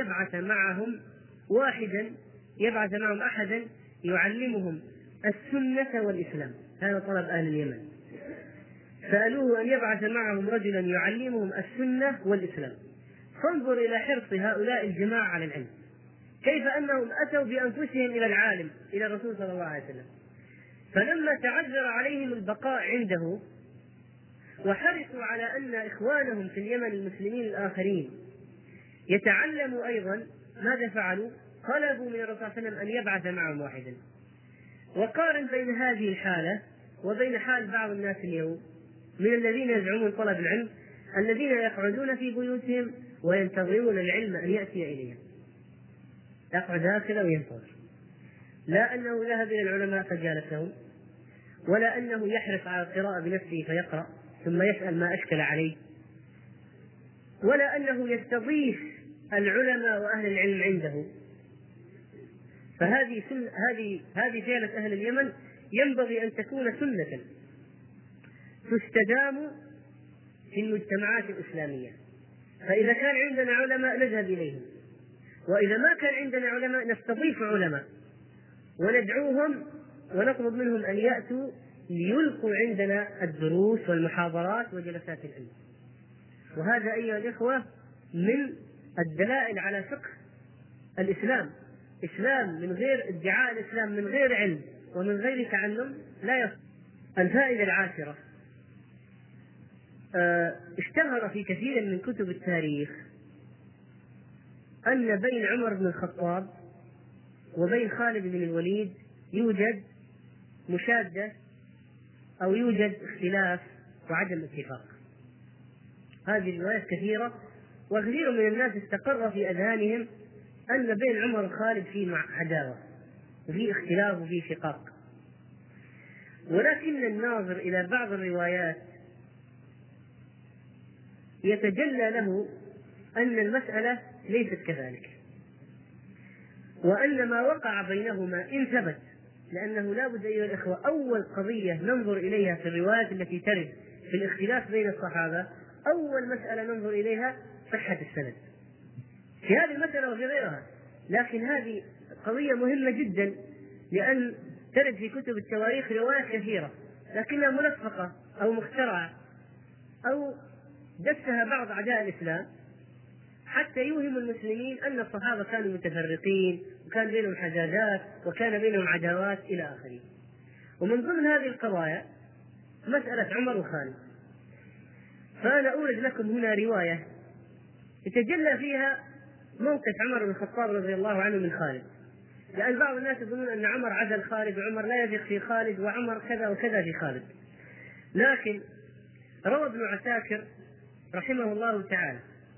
[SPEAKER 1] يبعث معهم أحدا يعلمهم السنة والإسلام. هذا طلب أهل اليمن، سألوه أن يبعث معهم رجلا يعلمهم السنة والإسلام. فانظر إلى حرص هؤلاء الجماعة على العلم، كيف أنهم أتوا بأنفسهم إلى العالم، إلى الرسول صلى الله عليه وسلم، فلما تعذر عليهم البقاء عنده وحرصوا على أن إخوانهم في اليمن المسلمين الآخرين يتعلموا أيضا، ماذا فعلوا؟ طلبوا من الرسول صلى الله عليه وسلم أن يبعث معهم واحدا. وقارن بين هذه الحالة وبين حال بعض الناس اليوم من الذين يزعمون طلب العلم، الذين يقعدون في بيوتهم وينتظرون العلم أن يأتي إليهم، يقعد هكذا وينتظر، لا أنه ذهب إلى العلماء فجالسهم، ولا أنه يحرص على القراءة بنفسه فيقرأ ثم يسأل ما أشكل عليه، ولا أنه يستضيف العلماء وأهل العلم عنده. فهذه فعلة أهل اليمن ينبغي أن تكون سنة تستدام في المجتمعات الإسلامية. فإذا كان عندنا علماء نذهب إليهم، وإذا ما كان عندنا علماء نستضيف علماء وندعوهم ونطلب منهم أن يأتوا ليلقوا عندنا الدروس والمحاضرات وجلسات العلم. وهذا أيها الإخوة من الدلائل على فقه الإسلام. إسلام من غير ادعاء الإسلام، من غير علم ومن غير تعلم لا يصح. الفائدة العاشرة، اشتهر في كثير من كتب التاريخ أن بين عمر بن الخطاب وبين خالد بن الوليد يوجد مشادة أو يوجد اختلاف وعدم اتفاق. هذه الروايات كثيرة، وكثير من الناس استقر في أذهانهم أن بين عمر وخالد في عداوة وفي اختلاف وفي شقاق. ولكن الناظر إلى بعض الروايات يتجلى له أن المسألة ليست كذلك، وأن ما وقع بينهما إن ثبت، لأنه لا بد أيها الإخوة أول قضية ننظر إليها في الروايات التي ترد في الاختلاف بين الصحابة، أول مسألة ننظر إليها صحة السند في هذه المسألة وفي غيرها. لكن هذه قضية مهمة جدا، لأن ترد في كتب التواريخ روايات كثيرة لكنها ملفقة أو مخترعة أو دسها بعض أعداء الإسلام حتى يوهم المسلمين أن الصحابة كانوا متفرقين وكان بينهم حجاجات وكان بينهم عداوات إلى آخره. ومن ضمن هذه القضايا مسألة عمر وخالد. فأنا أورد لكم هنا رواية يتجلى فيها موقف عمر بن الخطاب رضي الله عنه من خالد، لأن بعض الناس يظنون أن عمر عزل خالد وعمر لا يثق في خالد وعمر كذا وكذا في خالد. لكن روى ابن عساكر رحمه الله تعالى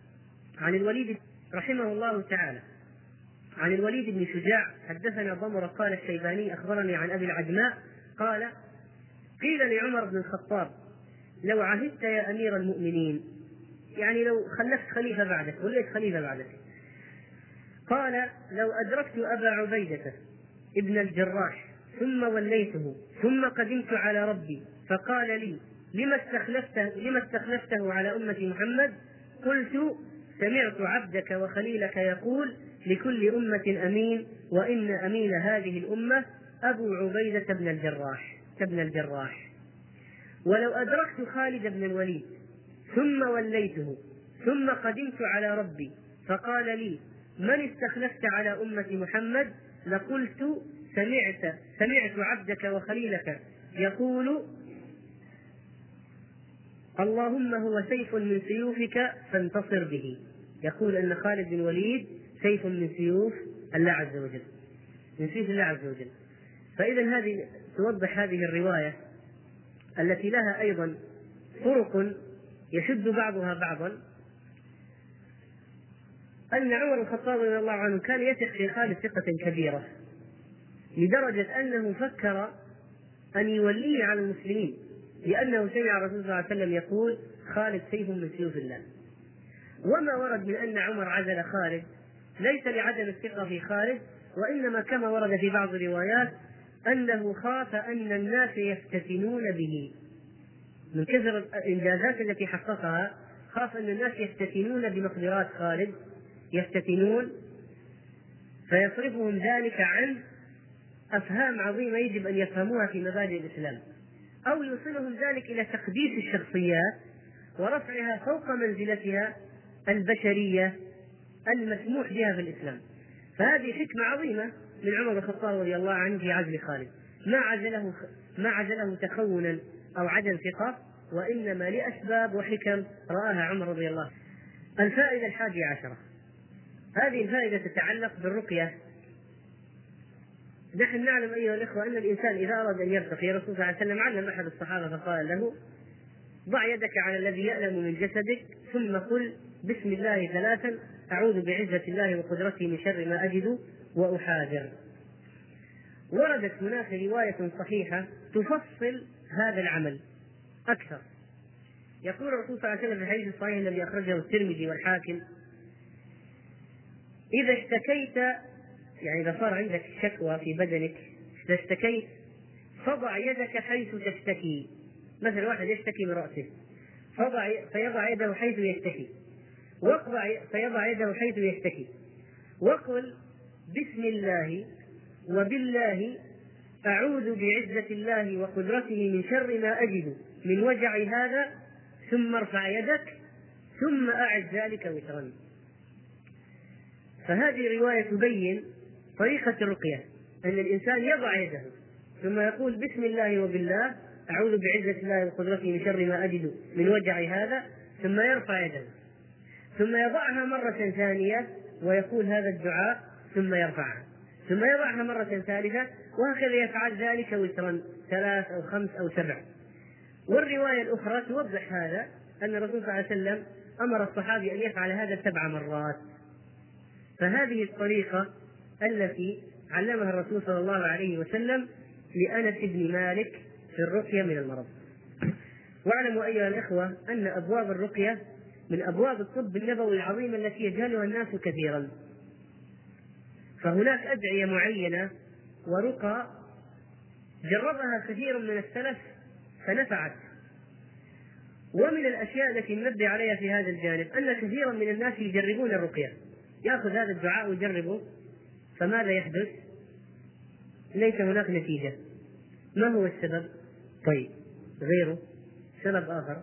[SPEAKER 1] عن الوليد بن شجاع حدثنا ضمر قال الشيباني أخبرني عن أبي العجماء قال قيل لعمر بن الخطاب لو عهدت يا أمير المؤمنين، يعني لو خلفت خليفة بعدك وليت خليفة بعدك، قال لو أدركت أبا عبيدة ابن الجراح ثم وليته ثم قدمت على ربي فقال لي لما استخلفته على أمة محمد، قلت سمعت عبدك وخليلك يقول لكل أمة أمين وإن أمين هذه الأمة أبو عبيدة بن الجراح. ولو أدركت خالد بن الوليد ثم وليته ثم قدمت على ربي فقال لي من استخلفت على أمة محمد، لقلت سمعت عبدك وخليلك يقول اللهم هو سيف من سيوفك فانتصر به. يقول أن خالد بن الوليد سيف من سيوف الله عز وجل، من سيف الله عز وجل. فإذا هذه توضح هذه الرواية التي لها أيضا طرق يشد بعضها بعضا أن عمر الخطاب رضي الله عنه كان يثق في خالد ثقة كبيرة لدرجة أنه فكر أن يوليه على المسلمين، لأنه سمع الرسول صلى الله عليه وسلم يقول خالد سيف من سيوف الله. وما ورد من أن عمر عزل خالد ليس لعدم الثقة في خالد، وإنما كما ورد في بعض الروايات أنه خاف أن الناس يفتتنون به من كثر الإنجازات التي حققها، خاف أن الناس يفتتنون بمقدرات خالد، يفتتنون فيصرفهم ذلك عن أفهام عظيمة يجب أن يفهموها في مبادئ الإسلام، أو يوصلهم ذلك إلى تقديس الشخصيات ورفعها فوق منزلتها البشرية المسموح بها في الإسلام. فهذه حكمة عظيمة من عمر بن الخطاب رضي الله عنه في عزل خالد، ما عزله تخونا أو عدم ثقة، وإنما لأسباب وحكم رآها عمر رضي الله عنه. الفائدة 11، هذه الفائدة تتعلق بالرقية. نحن نعلم أيها الإخوة أن الإنسان إذا أراد أن يرتقي، الرسول صلى الله عليه وسلم علم أحد الصحابة فقال له ضع يدك على الذي يألم من جسدك ثم قل بسم الله 3 أعوذ بعزة الله وقدرته من شر ما أجد وأحاذر. وردت هناك رواية صحيحة تفصل هذا العمل أكثر. يقول الرسول صلى الله عليه وسلم في الحديث الصحيح الذي أخرجه الترمذي والحاكم إذا اشتكيت، يعني إذا صار عندك شكوى في بدنك، إذا اشتكيت فضع يدك حيث تشتكي. مثل واحد يشتكي من رأسه فيضع يده حيث يشتكي، فيضع يده حيث يشتكي وقل بسم الله وبالله أعوذ بعزة الله وقدرته من شر ما أجد من وجع هذا، ثم ارفع يدك ثم أعد ذلك وترا. فهذه الرواية تبين طريقة الرقية، أن الإنسان يضع يده ثم يقول بسم الله وبالله أعوذ بعزة الله وقدرته من شر ما أجد من وجع هذا، ثم يرفع يده ثم يضعها مرة ثانية ويقول هذا الدعاء ثم يرفعها ثم يضعها مرة ثالثة، وهكذا يفعل ذلك وترا 3 أو 5 أو 7. والرواية الأخرى توضح هذا، أن الرسول صلى الله عليه وسلم أمر الصحابي أن يفعل هذا 7 مرات. فهذه الطريقة التي علمها الرسول صلى الله عليه وسلم لأنس بن مالك في الرقية من المرض. واعلموا أيها الإخوة أن أبواب الرقية من أبواب الطب النبوي العظيمة التي يجهلها الناس كثيرا. فهناك أدعية معينة ورقى جربها كثير من السلف فنفعت، ومن الأشياء التي ننبه عليها في هذا الجانب أن كثيرا من الناس يجربون الرقية، يأخذ هذا الدعاء ويجربه، فماذا يحدث؟ ليس هناك نتيجة. ما هو السبب؟ طيب غيره، سبب آخر.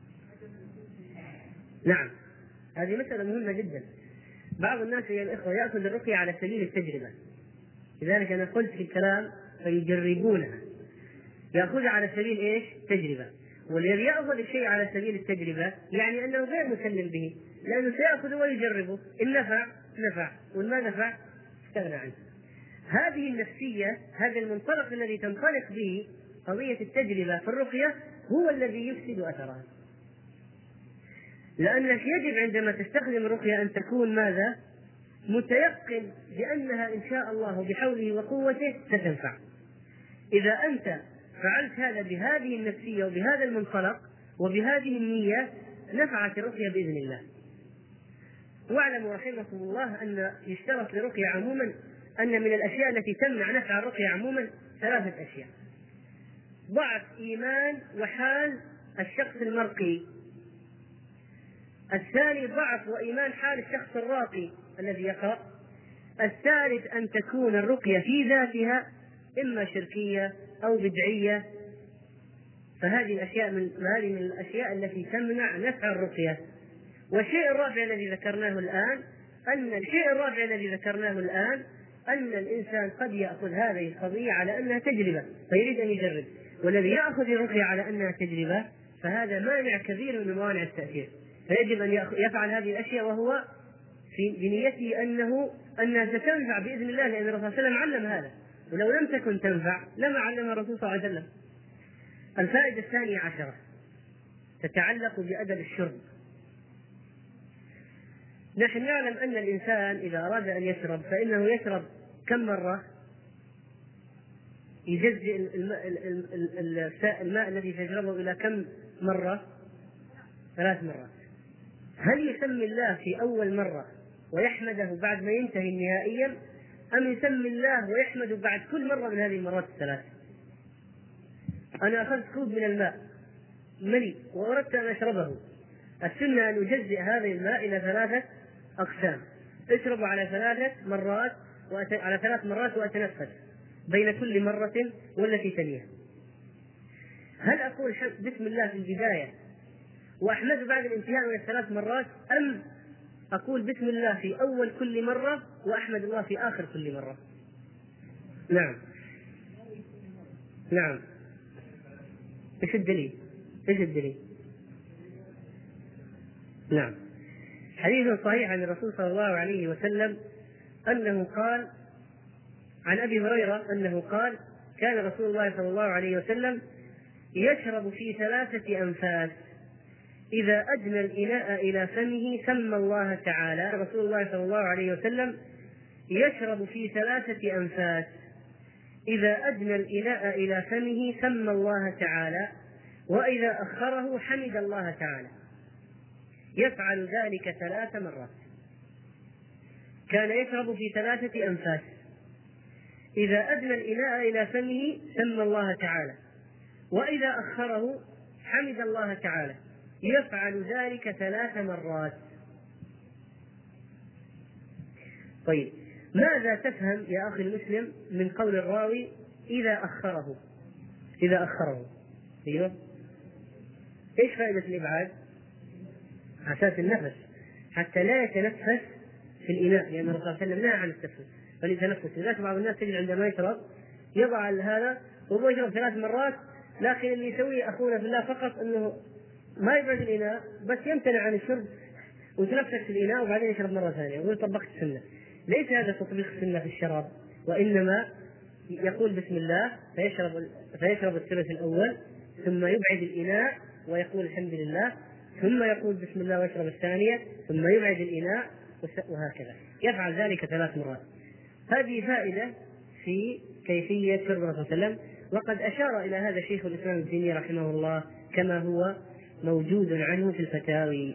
[SPEAKER 1] نعم، هذه مسألة مهمة جدا. بعض الناس يا الإخوة يأخذ الرقية على سبيل التجربة، لذلك أنا قلت في الكلام فيجربونها، يأخذها على سبيل إيش؟ تجربة. والذي يأخذ الشيء على سبيل التجربة يعني أنه غير مسلم به، لأنه سيأخذه ويجربه، إن نفع نفع، وإن ما نفع استغنى عنه. هذه النفسية، هذا المنطلق الذي تنطلق به قضية التجربة في الرقية هو الذي يفسد أثرها. لأنك يجب عندما تستخدم الرقية أن تكون ماذا؟ متيقن بأنها إن شاء الله بحوله وقوته ستنفع. إذا أنت فعلت هذا بهذه النفسية وبهذا المنطلق وبهذه النية نفعت الرقية بإذن الله. واعلموا رحمكم الله أن يشترط للرقية عموما أن من الأشياء التي تمنع نفع الرقية عموما 3 أشياء: ضعف إيمان وحال الشخص المرقي. الثاني ضعف وإيمان حال الشخص الراقي الذي يقرأ. الثالث أن تكون الرقية في ذاتها إما شركية أو بدعية. فهذه الأشياء من الأشياء التي تمنع نفع الرقية. والشيء الرابع الذي ذكرناه الآن أن الإنسان قد يأخذ هذه القضية على أنها تجربة فيريد أن يجرب، والذي يأخذ الرقية على أنها تجربة فهذا مانع كبير من موانع التأثير، فيجب أن يفعل هذه الأشياء وهو بنيته أنها ستنفع بإذن الله، لأن الرسول صلى الله عليه وسلم علم هذا، ولو لم تكن تنفع لما علمها الرسول صلى الله عليه وسلم. الفائدة 12 تتعلق بأدب الشرب. نحن نعلم أن الإنسان إذا أراد أن يشرب فإنه يشرب كم مرة؟ يجزئ الماء الذي يشربه إلى كم مرة؟ 3 مرات. هل يسمي الله في أول مرة ويحمده بعد ما ينتهي نهائيا، أم يسمي الله ويحمده بعد كل مرة من هذه المرات ال3؟ أنا أخذت كوب من الماء مليء وأردت أن أشربه، السنة أن أجزئ هذا الماء إلى 3 أقسام، اشرب على 3 مرات على 3 مرات وأتنفس بين كل مرة والتي تليها. هل أقول بسم الله في البداية وأحمده بعد الانتهاء من 3 مرات، أم أقول بسم الله في أول كل مرة وأحمد الله في آخر كل مرة؟ نعم. إيش الدليل؟ نعم، حديث صحيح عن الرسول صلى الله عليه وسلم أنه قال عن أبي هريرة أنه قال: كان رسول الله صلى الله عليه وسلم يشرب في 3 أنفاس، إذا أدنى الإناء إلى فمه سمى الله تعالى. رسول الله صلى الله عليه وسلم يشرب في 3 أنفاس، إذا أدنى الإناء إلى فمه سمى الله تعالى، وإذا أخره حمد الله تعالى. يفعل ذلك 3 مرات. كان يشرب في 3 أنفاس، إذا أدنى الإناء إلى فمه سمى الله تعالى، وإذا أخره حمد الله تعالى. يفعل ذلك 3 مرات. طيب، ماذا تفهم يا أخي المسلم من قول الراوي إذا أخره؟ أيوه، إيش فائدة الإبعاد؟ أساس النفس، حتى لا يتنفس في الإناء، لأن الرسول صلى الله عليه وسلم نهى عن التنفس فليتنفس. لذلك بعض الناس تجد عندما يشرب يضع هذا وهو يشرب 3 مرات، لكن اللي يسويه أخونا في الله فقط أنه ما يبعد الإناء بس يمتنع عن الشرب ويتنفس في الإناء وبعدين يشرب مرة ثانية ويقول طبقت السنة. ليس هذا تطبيق السنة في الشراب، وإنما يقول بسم الله فيشرب الثلث الأول، ثم يبعد الإناء ويقول الحمد لله، ثم يقول بسم الله ويشرب الثانية، ثم يبعد الإناء، وهكذا. يفعل ذلك 3 مرات. هذه فائدة في كيفية شرب الرسول صلى الله عليه وسلم، وقد أشار إلى هذا شيخ الإسلام ابن تيمية رحمه الله كما هو موجود عنه في الفتاوي.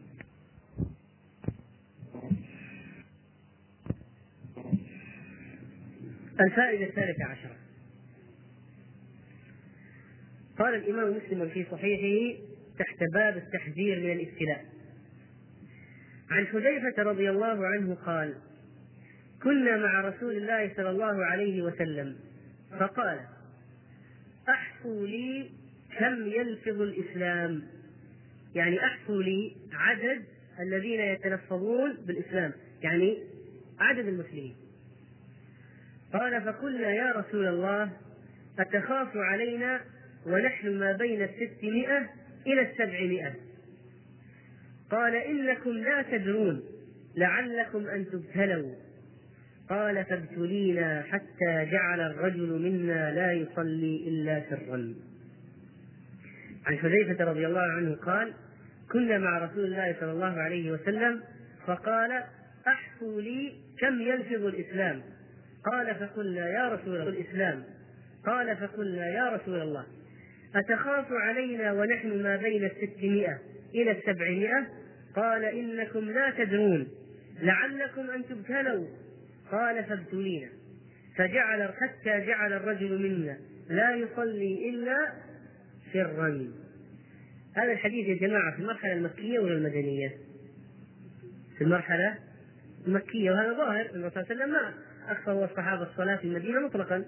[SPEAKER 1] الفائدة 13 قال الإمام مسلم في صحيحه تحت باب التحذير من الابتلاء. عن حذيفة رضي الله عنه قال: كنا مع رسول الله صلى الله عليه وسلم فقال: أحصوا لي كم يلفظ الإسلام، يعني أحصوا لي عدد الذين يتلفظون بالإسلام، يعني عدد المسلمين. قال: فقلنا يا رسول الله أتخاف علينا ونحن ما بين 600 إلى 700؟ قال: إنكم لا تدرون لعلكم أن تبتلوا. قال: فابتلينا حتى جعل الرجل منا لا يصلي إلا سرا. عن حذيفة رضي الله عنه قال: كنا مع رسول الله صلى الله عليه وسلم فقال: أحصوا لي كم يلفظ الإسلام. قال: فقلنا يا رسول الله الإسلام. قال: فقلنا يا رسول الله أتخاف علينا ونحن ما بين 600 إلى 700؟ قال: إنكم لا تدرون لعلكم أن تبتلوا. قال: فابتلينا حتى جعل الرجل منا لا يصلي إلا سرا. هذا الحديث يا جماعة في المرحلة المكية ولا المدنية؟ في المرحلة المكية، وهذا ظاهر أن الرسول صلى الله عليه وسلم ما أخطأ الصحابة الصلاة في المدينة مطلقا،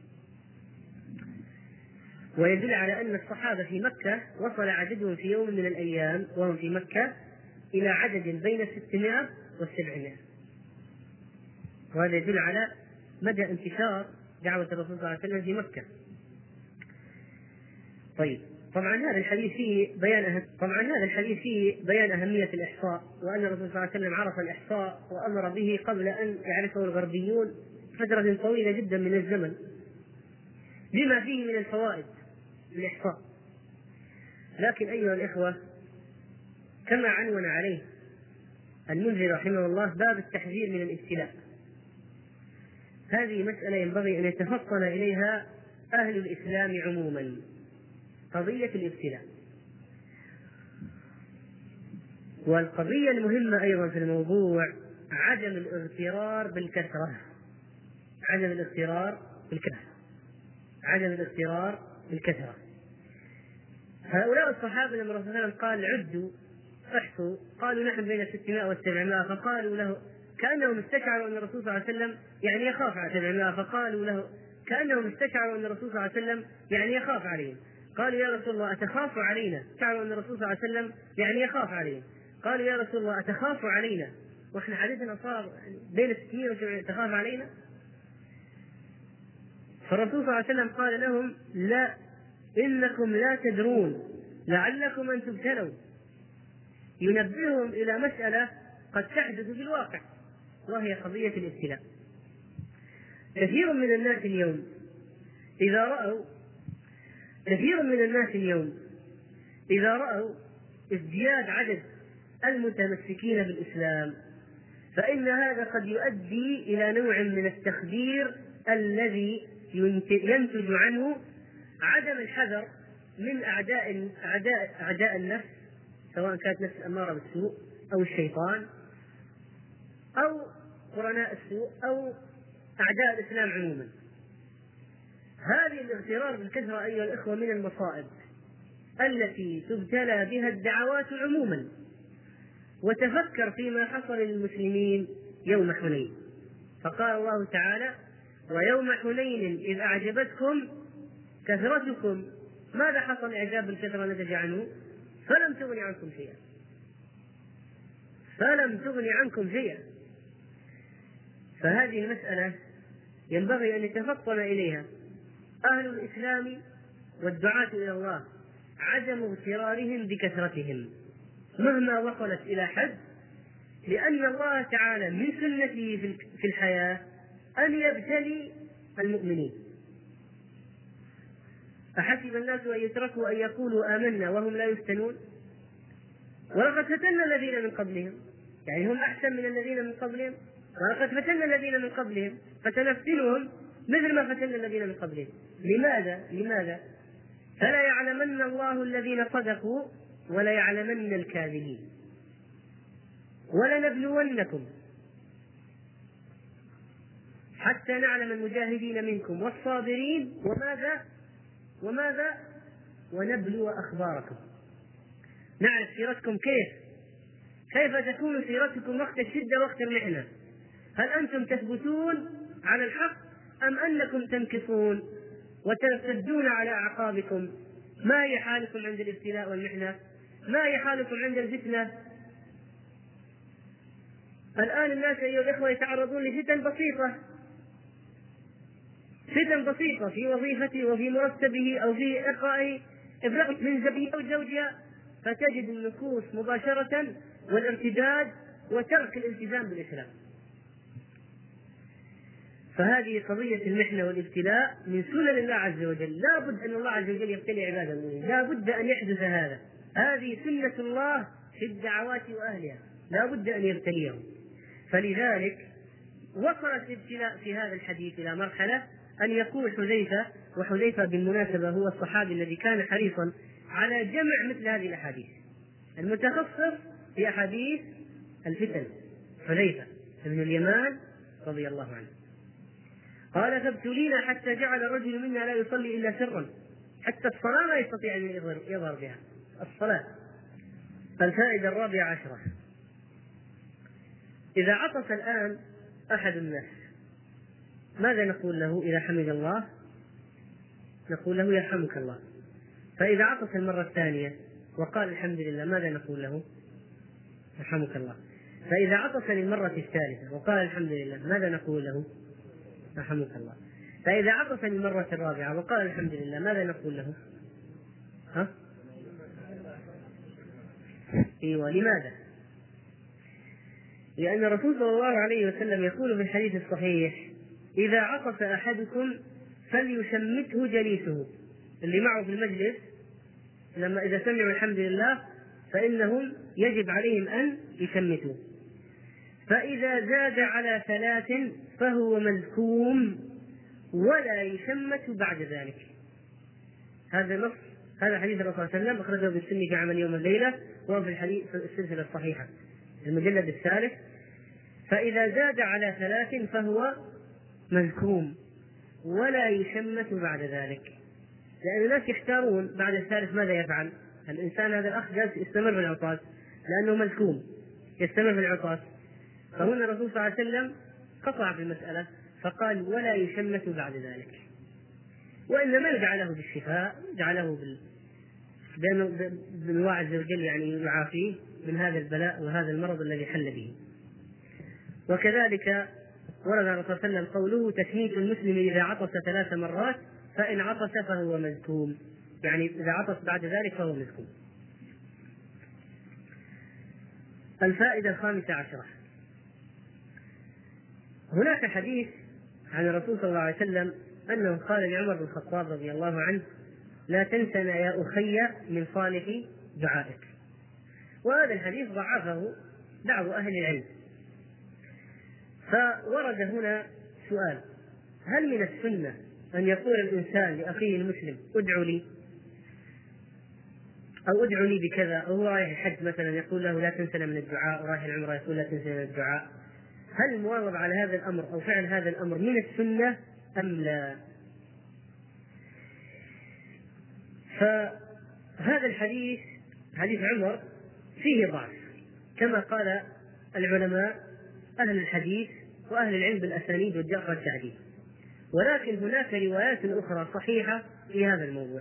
[SPEAKER 1] ويدل على أن الصحابة في مكة وصل عددهم في يوم من الأيام وهم في مكة إلى عدد بين 600 و700، وهذا يدل على مدى انتشار دعوة الرسول صلى الله عليه وسلم في مكة. طيب، طبعا هذا الحديث فيه بيان أهمية الإحصاء، وأن الرسول صلى الله عليه وسلم عرف الإحصاء وأمر به قبل أن يعرفه الغربيون فترة طويلة جدا من الزمن، لما فيه من الفوائد الإحصاء. لكن أيها الإخوة، كما عنون عليه المنذر رحمه الله باب التحذير من الابتلاء، هذه مسألة ينبغي أن يتفطن إليها أهل الإسلام عموما، قضية الابتلاء. والقضية المهمة أيضا في الموضوع عدم الاغترار بالكثرة، هؤلاء الصحابة لما الرسول صلى الله عليه وسلم قال عدوا احصوا، قالوا نحن بين 600 و700، فقالوا له كأنهم استشعروا أن الرسول صلى الله عليه وسلم يعني يخاف على 700، فقالوا له كأنهم استشعروا أن الرسول صلى الله عليه وسلم يعني يخاف عليهم. قالوا يا رسول الله أتخاف علينا؟ استشعروا أن الرسول صلى الله عليه وسلم يعني يخاف عليهم. قالوا يا رسول الله أتخاف علينا وإحنا عددنا صار بين 600 و700، تخاف علينا؟ فالرسول صلى الله عليه وسلم قال لهم لا، إنكم لا تدرون لعلكم أن تبتلوا، ينبههم إلى مسألة قد تحدث في الواقع، وهي قضية الابتلاء. كثير من الناس اليوم إذا رأوا ازدياد عدد المتمسكين بالإسلام فإن هذا قد يؤدي إلى نوع من التخدير الذي ينتج عنه عدم الحذر من أعداء النفس، سواء كانت نفس الأمارة بالسوء أو الشيطان أو قرناء السوء أو أعداء الإسلام عموما. هذه الاغترار بالكثرة أيها الإخوة من المصائب التي تبتلى بها الدعوات عموما. وتفكر فيما حصل للمسلمين يوم حنين، فقال الله تعالى ويوم حنين إذ أعجبتكم كثرتكم، ماذا حصل إعجاب الكثرة نتج عنه؟ فلم تغن عنكم شيئا. فهذه المسألة ينبغي أن يتفطن إليها أهل الإسلام والدعاة إلى الله، عدم اغترارهم بكثرتهم مهما وصلت إلى حد، لأن الله تعالى من سنته في الحياة أن يبتلي المؤمنين. أحسب الناس أن يتركوا أن يقولوا آمنا وهم لا يفتنون؟ ولقد فتنا الذين من قبلهم، يعني هم أحسن من الذين من قبلهم، ولقد فتنا الذين من قبلهم فسنفتنهم مثل ما فتنا الذين من قبلهم. لماذا؟ فلا يعلمن الله الذين صدقوا ولا يعلمن الكاذبين، ولنبلونكم حتى نعلم المجاهدين منكم والصابرين ونبلو أخباركم. نعرف سيرتكم كيف تكون سيرتكم وقت الشدة وقت المحنة. هل أنتم تثبتون على الحق أم أنكم تنكصون وترتدون على أعقابكم؟ ما هي حالكم عند الابتلاء والمحنة؟ ما هي حالكم عند الفتنة؟ الآن الناس أيها الإخوة يتعرضون لفتن بسيطة، فتن بسيطة في وظيفته وفي مرتبه أو في إرقائه، ابرقت من زوجها أو زوجها، فتجد النكوص مباشرة والارتداد وترك الالتزام بالإسلام. فهذه قضية المحنة والابتلاء من سنن الله عز وجل، لا بد أن الله عز وجل يبتلي عباده المؤمنين، لا بد أن يحدث هذا، هذه سنة الله في الدعوات وأهلها، لا بد أن يبتليهم. فلذلك وصلت الابتلاء في هذا الحديث إلى مرحلة أن يقول حذيفة، وحذيفة بالمناسبة هو الصحابي الذي كان حريصا على جمع مثل هذه الأحاديث، المتخصص في أحاديث الفتن حذيفة بن اليمان رضي الله عنه، قال: فابتلينا حتى جعل الرجل منا لا يصلي إلا سرا، حتى الصلاة لا يستطيع أن يظهر بها الصلاة. الفائدة 14: إذا عطس الآن أحد الناس ماذا نقول له إذا حمد الله؟ نقول له: يرحمك الله. فإذا عطس المرة الثانية وقال الحمد لله ماذا نقول له؟ يرحمك الله. فإذا عطس للمرة الثالثة وقال الحمد لله ماذا نقول له؟ يرحمك الله. فإذا عطس للمرة الرابعة وقال الحمد لله ماذا نقول له؟ أيوة، لماذا؟ لأن الرسول صلى الله عليه وسلم يقول في الحديث الصحيح: إذا عطس أحدكم فليشمته جليسه، اللي معه في المجلس لما إذا سمعوا الحمد لله فإنهم يجب عليهم أن يشمتوا. فإذا زاد على 3 فهو ملكوم ولا يشمت بعد ذلك. هذا نص، هذا حديث الرسول صلى الله عليه وسلم أخرجه ابن السني في عمل يوم الليلة، وهو في الحديث في السلسلة الصحيحة المجلد الثالث. فإذا زاد على 3 فهو ملكوم ولا يشمت بعد ذلك. لأن الناس يحتارون بعد الثالث ماذا يفعل؟ الإنسان هذا الأخ جالس يستمر في العطاس لأنه ملكوم يستمر في العطاس، فهنا الرسول صلى الله عليه وسلم قطع في المسألة فقال: ولا يشمت بعد ذلك. وإنما جعله بالشفاء، جعله بالله عز وجل يعني يعافيه من هذا البلاء وهذا المرض الذي حل به. وكذلك ورد على الرسول صلى الله عليه وسلم قوله: تشميت المسلم إذا عطس 3 مرات فإن عطس فهو ملكوم، يعني إذا عطس بعد ذلك فهو ملكوم. الفائدة 15: هناك حديث عن الرسول صلى الله عليه وسلم أنه قال لعمر بن الخطاب رضي الله عنه: لا تنسنا يا أخي من صالح دعائك. وهذا الحديث ضعفه بعض أهل العلم. فورد هنا سؤال: هل من السنة أن يقول الإنسان لأخيه المسلم: ادعوا لي، أو ادعوا لي بكذا، أو هو رايح الحج مثلا يقول له لا تنسنا من الدعاء، ورايح العمرة يقول لا تنسنا من الدعاء؟ هل المواظبة على هذا الأمر أو فعل هذا الأمر من السنة أم لا؟ فهذا الحديث حديث عمر فيه ضعف كما قال العلماء أهل الحديث وأهل العلم بالأسانيد والجرح والتعديل، ولكن هناك روايات أخرى صحيحة في هذا الموضوع.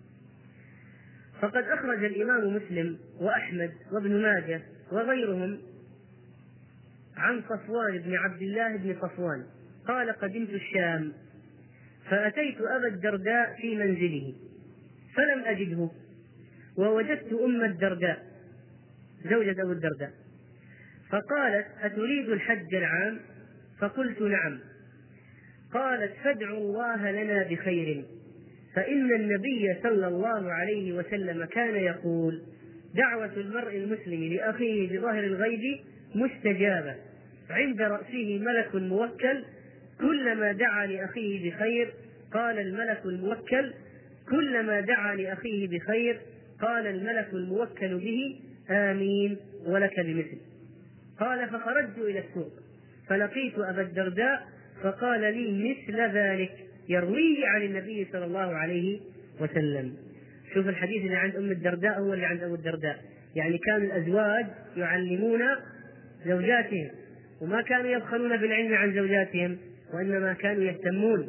[SPEAKER 1] فقد أخرج الإمام مسلم وأحمد وابن ماجه وغيرهم عن صفوان بن عبد الله بن صفوان قال: قدمت الشام فأتيت أبا الدرداء في منزله فلم أجده، ووجدت أم الدرداء زوجة أبو الدرداء، فقالت: أتريد الحج العام؟ فقلت: نعم. قالت: فادعوا الله لنا بخير، فإن النبي صلى الله عليه وسلم كان يقول: دعوة المرء المسلم لأخيه بظاهر الغيب مستجابة، عند رأسه ملك موكل، كلما دعا لأخيه بخير قال الملك الموكل كلما دعا لأخيه بخير قال الملك الموكل به: آمين ولك بمثل. قال: فخرجت إلى السوق فلقيت أبا الدرداء فقال لي مثل ذلك يرويه عن النبي صلى الله عليه وسلم. شوف الحديث اللي عند أم الدرداء هو اللي عند أبو الدرداء، يعني كان الأزواج يعلمون زوجاتهم، وما كانوا يبخلون بالعلم عن زوجاتهم، وإنما كانوا يهتمون.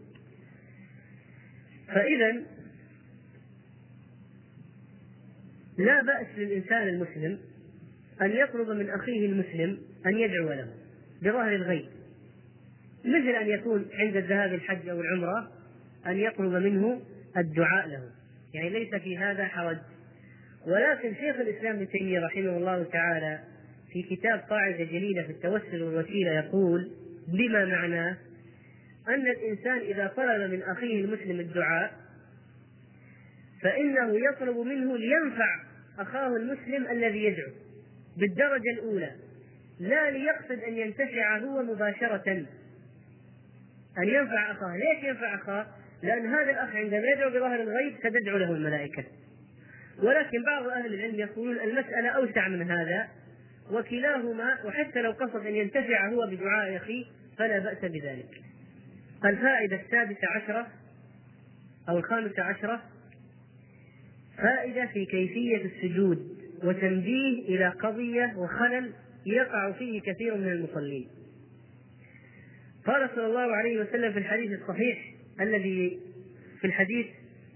[SPEAKER 1] فإذا لا بأس للإنسان المسلم أن يطلب من أخيه المسلم أن يدعو له بظاهر الغيب، مثل أن يكون عند الذهاب الحج أو العمرة أن يطلب منه الدعاء له، يعني ليس في هذا حرج. ولكن شيخ الإسلام ابن تيمية رحمه الله تعالى في كتاب قاعدة جليلة في التوسل والوسيلة يقول بما معناه أن الإنسان إذا طلب من أخيه المسلم الدعاء فإنه يطلب منه لينفع أخاه المسلم الذي يدعو بالدرجة الأولى، لا ليقصد أن ينتفع هو مباشرة، أن ينفع أخاه. ليش ينفع أخاه؟ لأن هذا الأخ عندما يدعو بظاهر الغيب ستدعو له الملائكة. ولكن بعض أهل العلم يقولون المسألة أوسع من هذا، وكلاهما، وحتى لو قصد أن ينتفع هو بدعاء أخيه فلا بأس بذلك. الفائدة 16 أو 15 فائدة في كيفية السجود وتنبيه إلى قضية وخلل يقع فيه كثير من المصلين. قال صلى الله عليه وسلم في الحديث الصحيح الذي في الحديث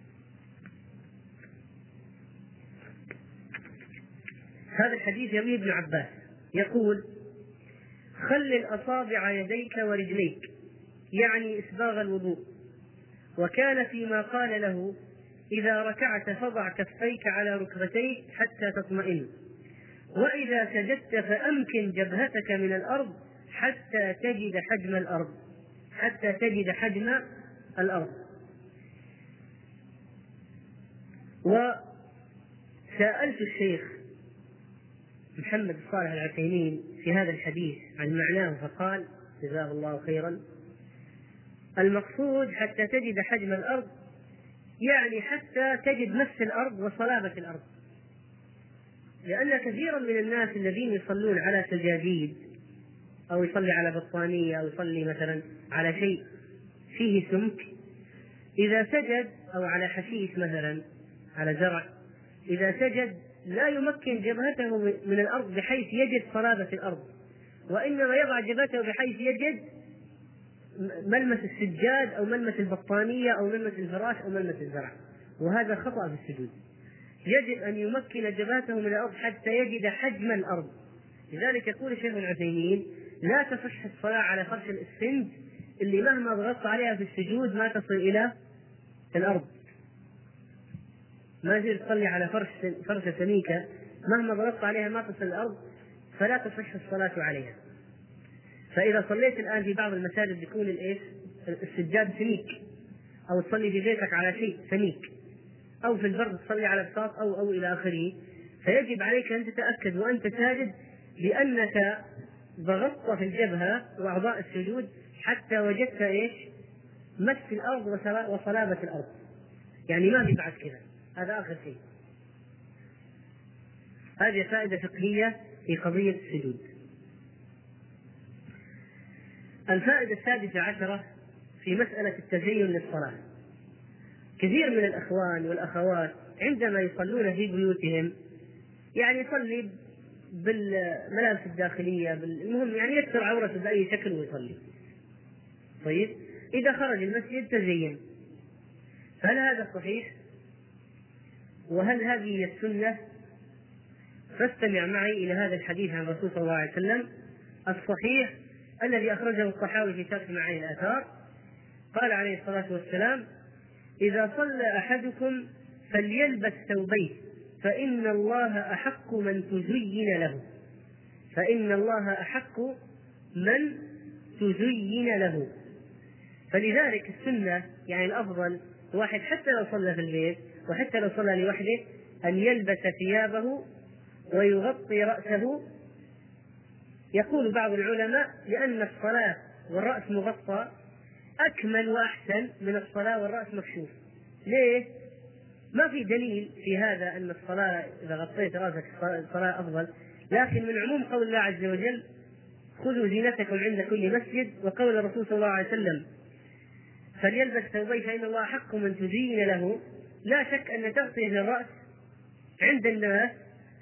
[SPEAKER 1] هذا الحديث يرويه ابن عباس يقول: خلل أصابع يديك ورجليك، يعني إسباغ الوضوء. وكان فيما قال له: إذا ركعت فضع كفيك على ركبتيك حتى تطمئن، وإذا سجدت فأمكن جبهتك من الأرض حتى تجد حجم الأرض. وسألت الشيخ محمد الصالح العثيمين في هذا الحديث عن معناه فقال جزاه الله خيرا: المقصود حتى تجد حجم الأرض يعني حتى تجد مس الأرض وصلابة الأرض، لأن كثيرا من الناس الذين يصلون على سجاجيد أو يصلي على بطانية أو يصلي مثلا على شيء فيه سمك، إذا سجد أو على حشيش مثلا على زرع، إذا سجد لا يمكن جبهته من الأرض بحيث يجد صلابة الأرض، وإنما يضع جبهته بحيث يجد ملمس السجاد أو ملمس البطانية أو ملمس الفراش أو ملمس الزرع، وهذا خطأ في السجود. يجب أن يمكن جبهته من الأرض حتى يجد حجم الأرض. لذلك يقول الشيخ العثيمين: لا تصح الصلاة على فرش الإسفنج اللي مهما ضغطت عليها في السجود ما تصل إلى الأرض، ما يصير تصلي على فرشة سميكة مهما ضغطت عليها ما تصل الأرض، فلا تصح الصلاة عليها. فإذا صليت الآن في بعض المساجد يكون السجاد سميك، أو تصلي في بيتك على شيء سميك، أو في البرد تصلي على بساط أو إلى آخره، فيجب عليك أن تتأكد وأنت ساجد بأنك ضغطت في الجبهة وأعضاء السجود حتى وجدت مس الأرض وصلابة الأرض، يعني ما في بعد كذا. هذا آخر شيء. هذه فائدة فقهية في قضية السجود. الفائدة 16 في مسألة التزين للصلاة. كثير من الأخوان والأخوات عندما يصلون في بيوتهم يعني يصلي بالملابس الداخلية، المهم يعني يستر عورته بأي شكل ويصلي. طيب، إذا خرج المسجد تزين، هل هذا صحيح؟ وهل هذه السنة؟ فاستمع معي إلى هذا الحديث عن الرسول صلى الله عليه وسلم الصحيح الذي أخرجه الطحاوي في شرح معاني الآثار. قال عليه الصلاة والسلام: إذا صلى أحدكم فليلبس ثوبيه فإن الله أحق من تزين له. فلذلك السنة يعني الأفضل واحد حتى لو صلى في البيت وحتى لو صلى لوحده أن يلبس ثيابه ويغطي رأسه. يقول بعض العلماء لأن الصلاة والرأس مغطى أكمل وأحسن من الصلاة والرأس مكشوف. ليه؟ ما في دليل في هذا أن الصلاة إذا غطيت رأسك الصلاة أفضل، لكن من عموم قول الله عز وجل: خذوا زينتكم عند كل مسجد، وقول الرسول صلى الله عليه وسلم: فليلبس ثوبيه فإن الله حق من تزين له. لا شك أن تغطية الرأس عند الناس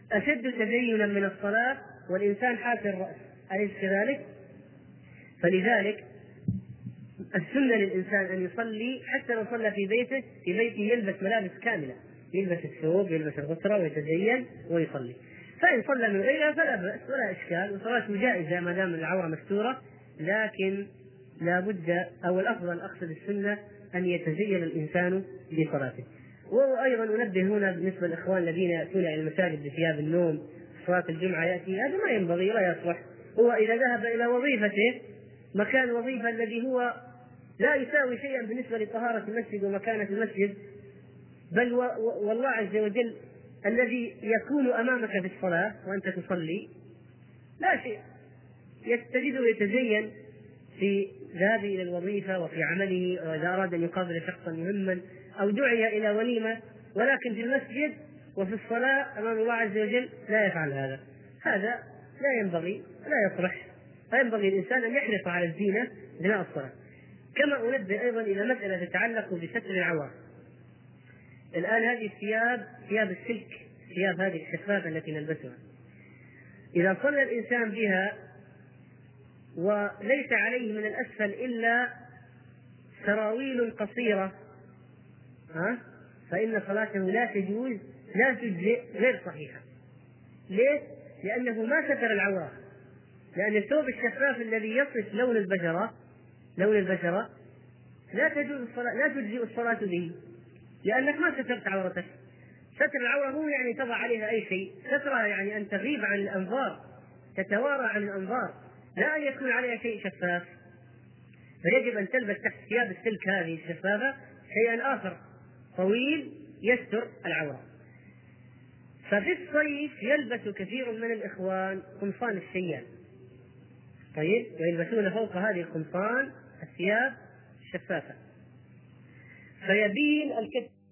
[SPEAKER 1] أشد تدينا من الصلاة والإنسان حافي الرأس، أليس كذلك؟ فلذلك السنة للإنسان أن يصلي حتى لو صلى في بيته يلبس ملابس كاملة، يلبس الثوب، يلبس الغترة ويتزين ويصلي. فإن صلى من غيرها فلا بأس ولا إشكال، وصلاته جائزة ما دام العورة مستورة، لكن لا بد أو الأفضل أقصد السنة أن يتزين الإنسان لصلاته. وأيضا أنبه هنا بالنسبة للإخوان الذين يأتون إلى المساجد بثياب النوم صلاة الجمعة يأتي، هذا ما ينبغي ولا يصلح. هو إذا ذهب إلى وظيفته مكان الوظيفة الذي هو لا يساوي شيئا بالنسبة لطهارة المسجد ومكانة المسجد، بل والله عز وجل الذي يكون أمامك في الصلاة وأنت تصلي لا شيء، يستجد ويتزين في ذهابه إلى الوظيفة وفي عمله، وإذا أراد أن يقابل شخصا مهما أو دعي إلى وليمة، ولكن في المسجد وفي الصلاة أمام الله عز وجل لا يفعل هذا. هذا لا ينبغي ولا يصلح، فينبغي الإنسان أن يحرص على الزينة أثناء الصلاة. كما أنبه أيضا إلى مسألة تتعلق بستر العورة. الآن هذه ثياب السلك، ثياب هذه الشفافة التي نلبسها، إذا صلى الإنسان بها وليس عليه من الأسفل إلا سراويل قصيرة فإن صلاته لا تجوز، لا تجزئ، غير صحيحة. ليه؟ لأنه ما ستر العورة، لأن الثوب الشفاف الذي يصف لون البشرة لا تجوز الصلاة، لا تجزئ الصلاة به، لأنك ما سترت عورتك. ستر العورة هو يعني تضع عليها أي شيء، سترها يعني أن تغيب عن الأنظار، تتوارى عن الأنظار، لا أن يكون عليها شيء شفاف. فيجب أن تلبس تحت ثياب السلك هذه الشفافة شيئا آخر طويل يستر العورة. ففي الصيف يلبس كثير من الإخوان قمصان الشيال، طيب، ويلبسون فوق هذه القمصان الثياب الشفافة، فيبين الكتف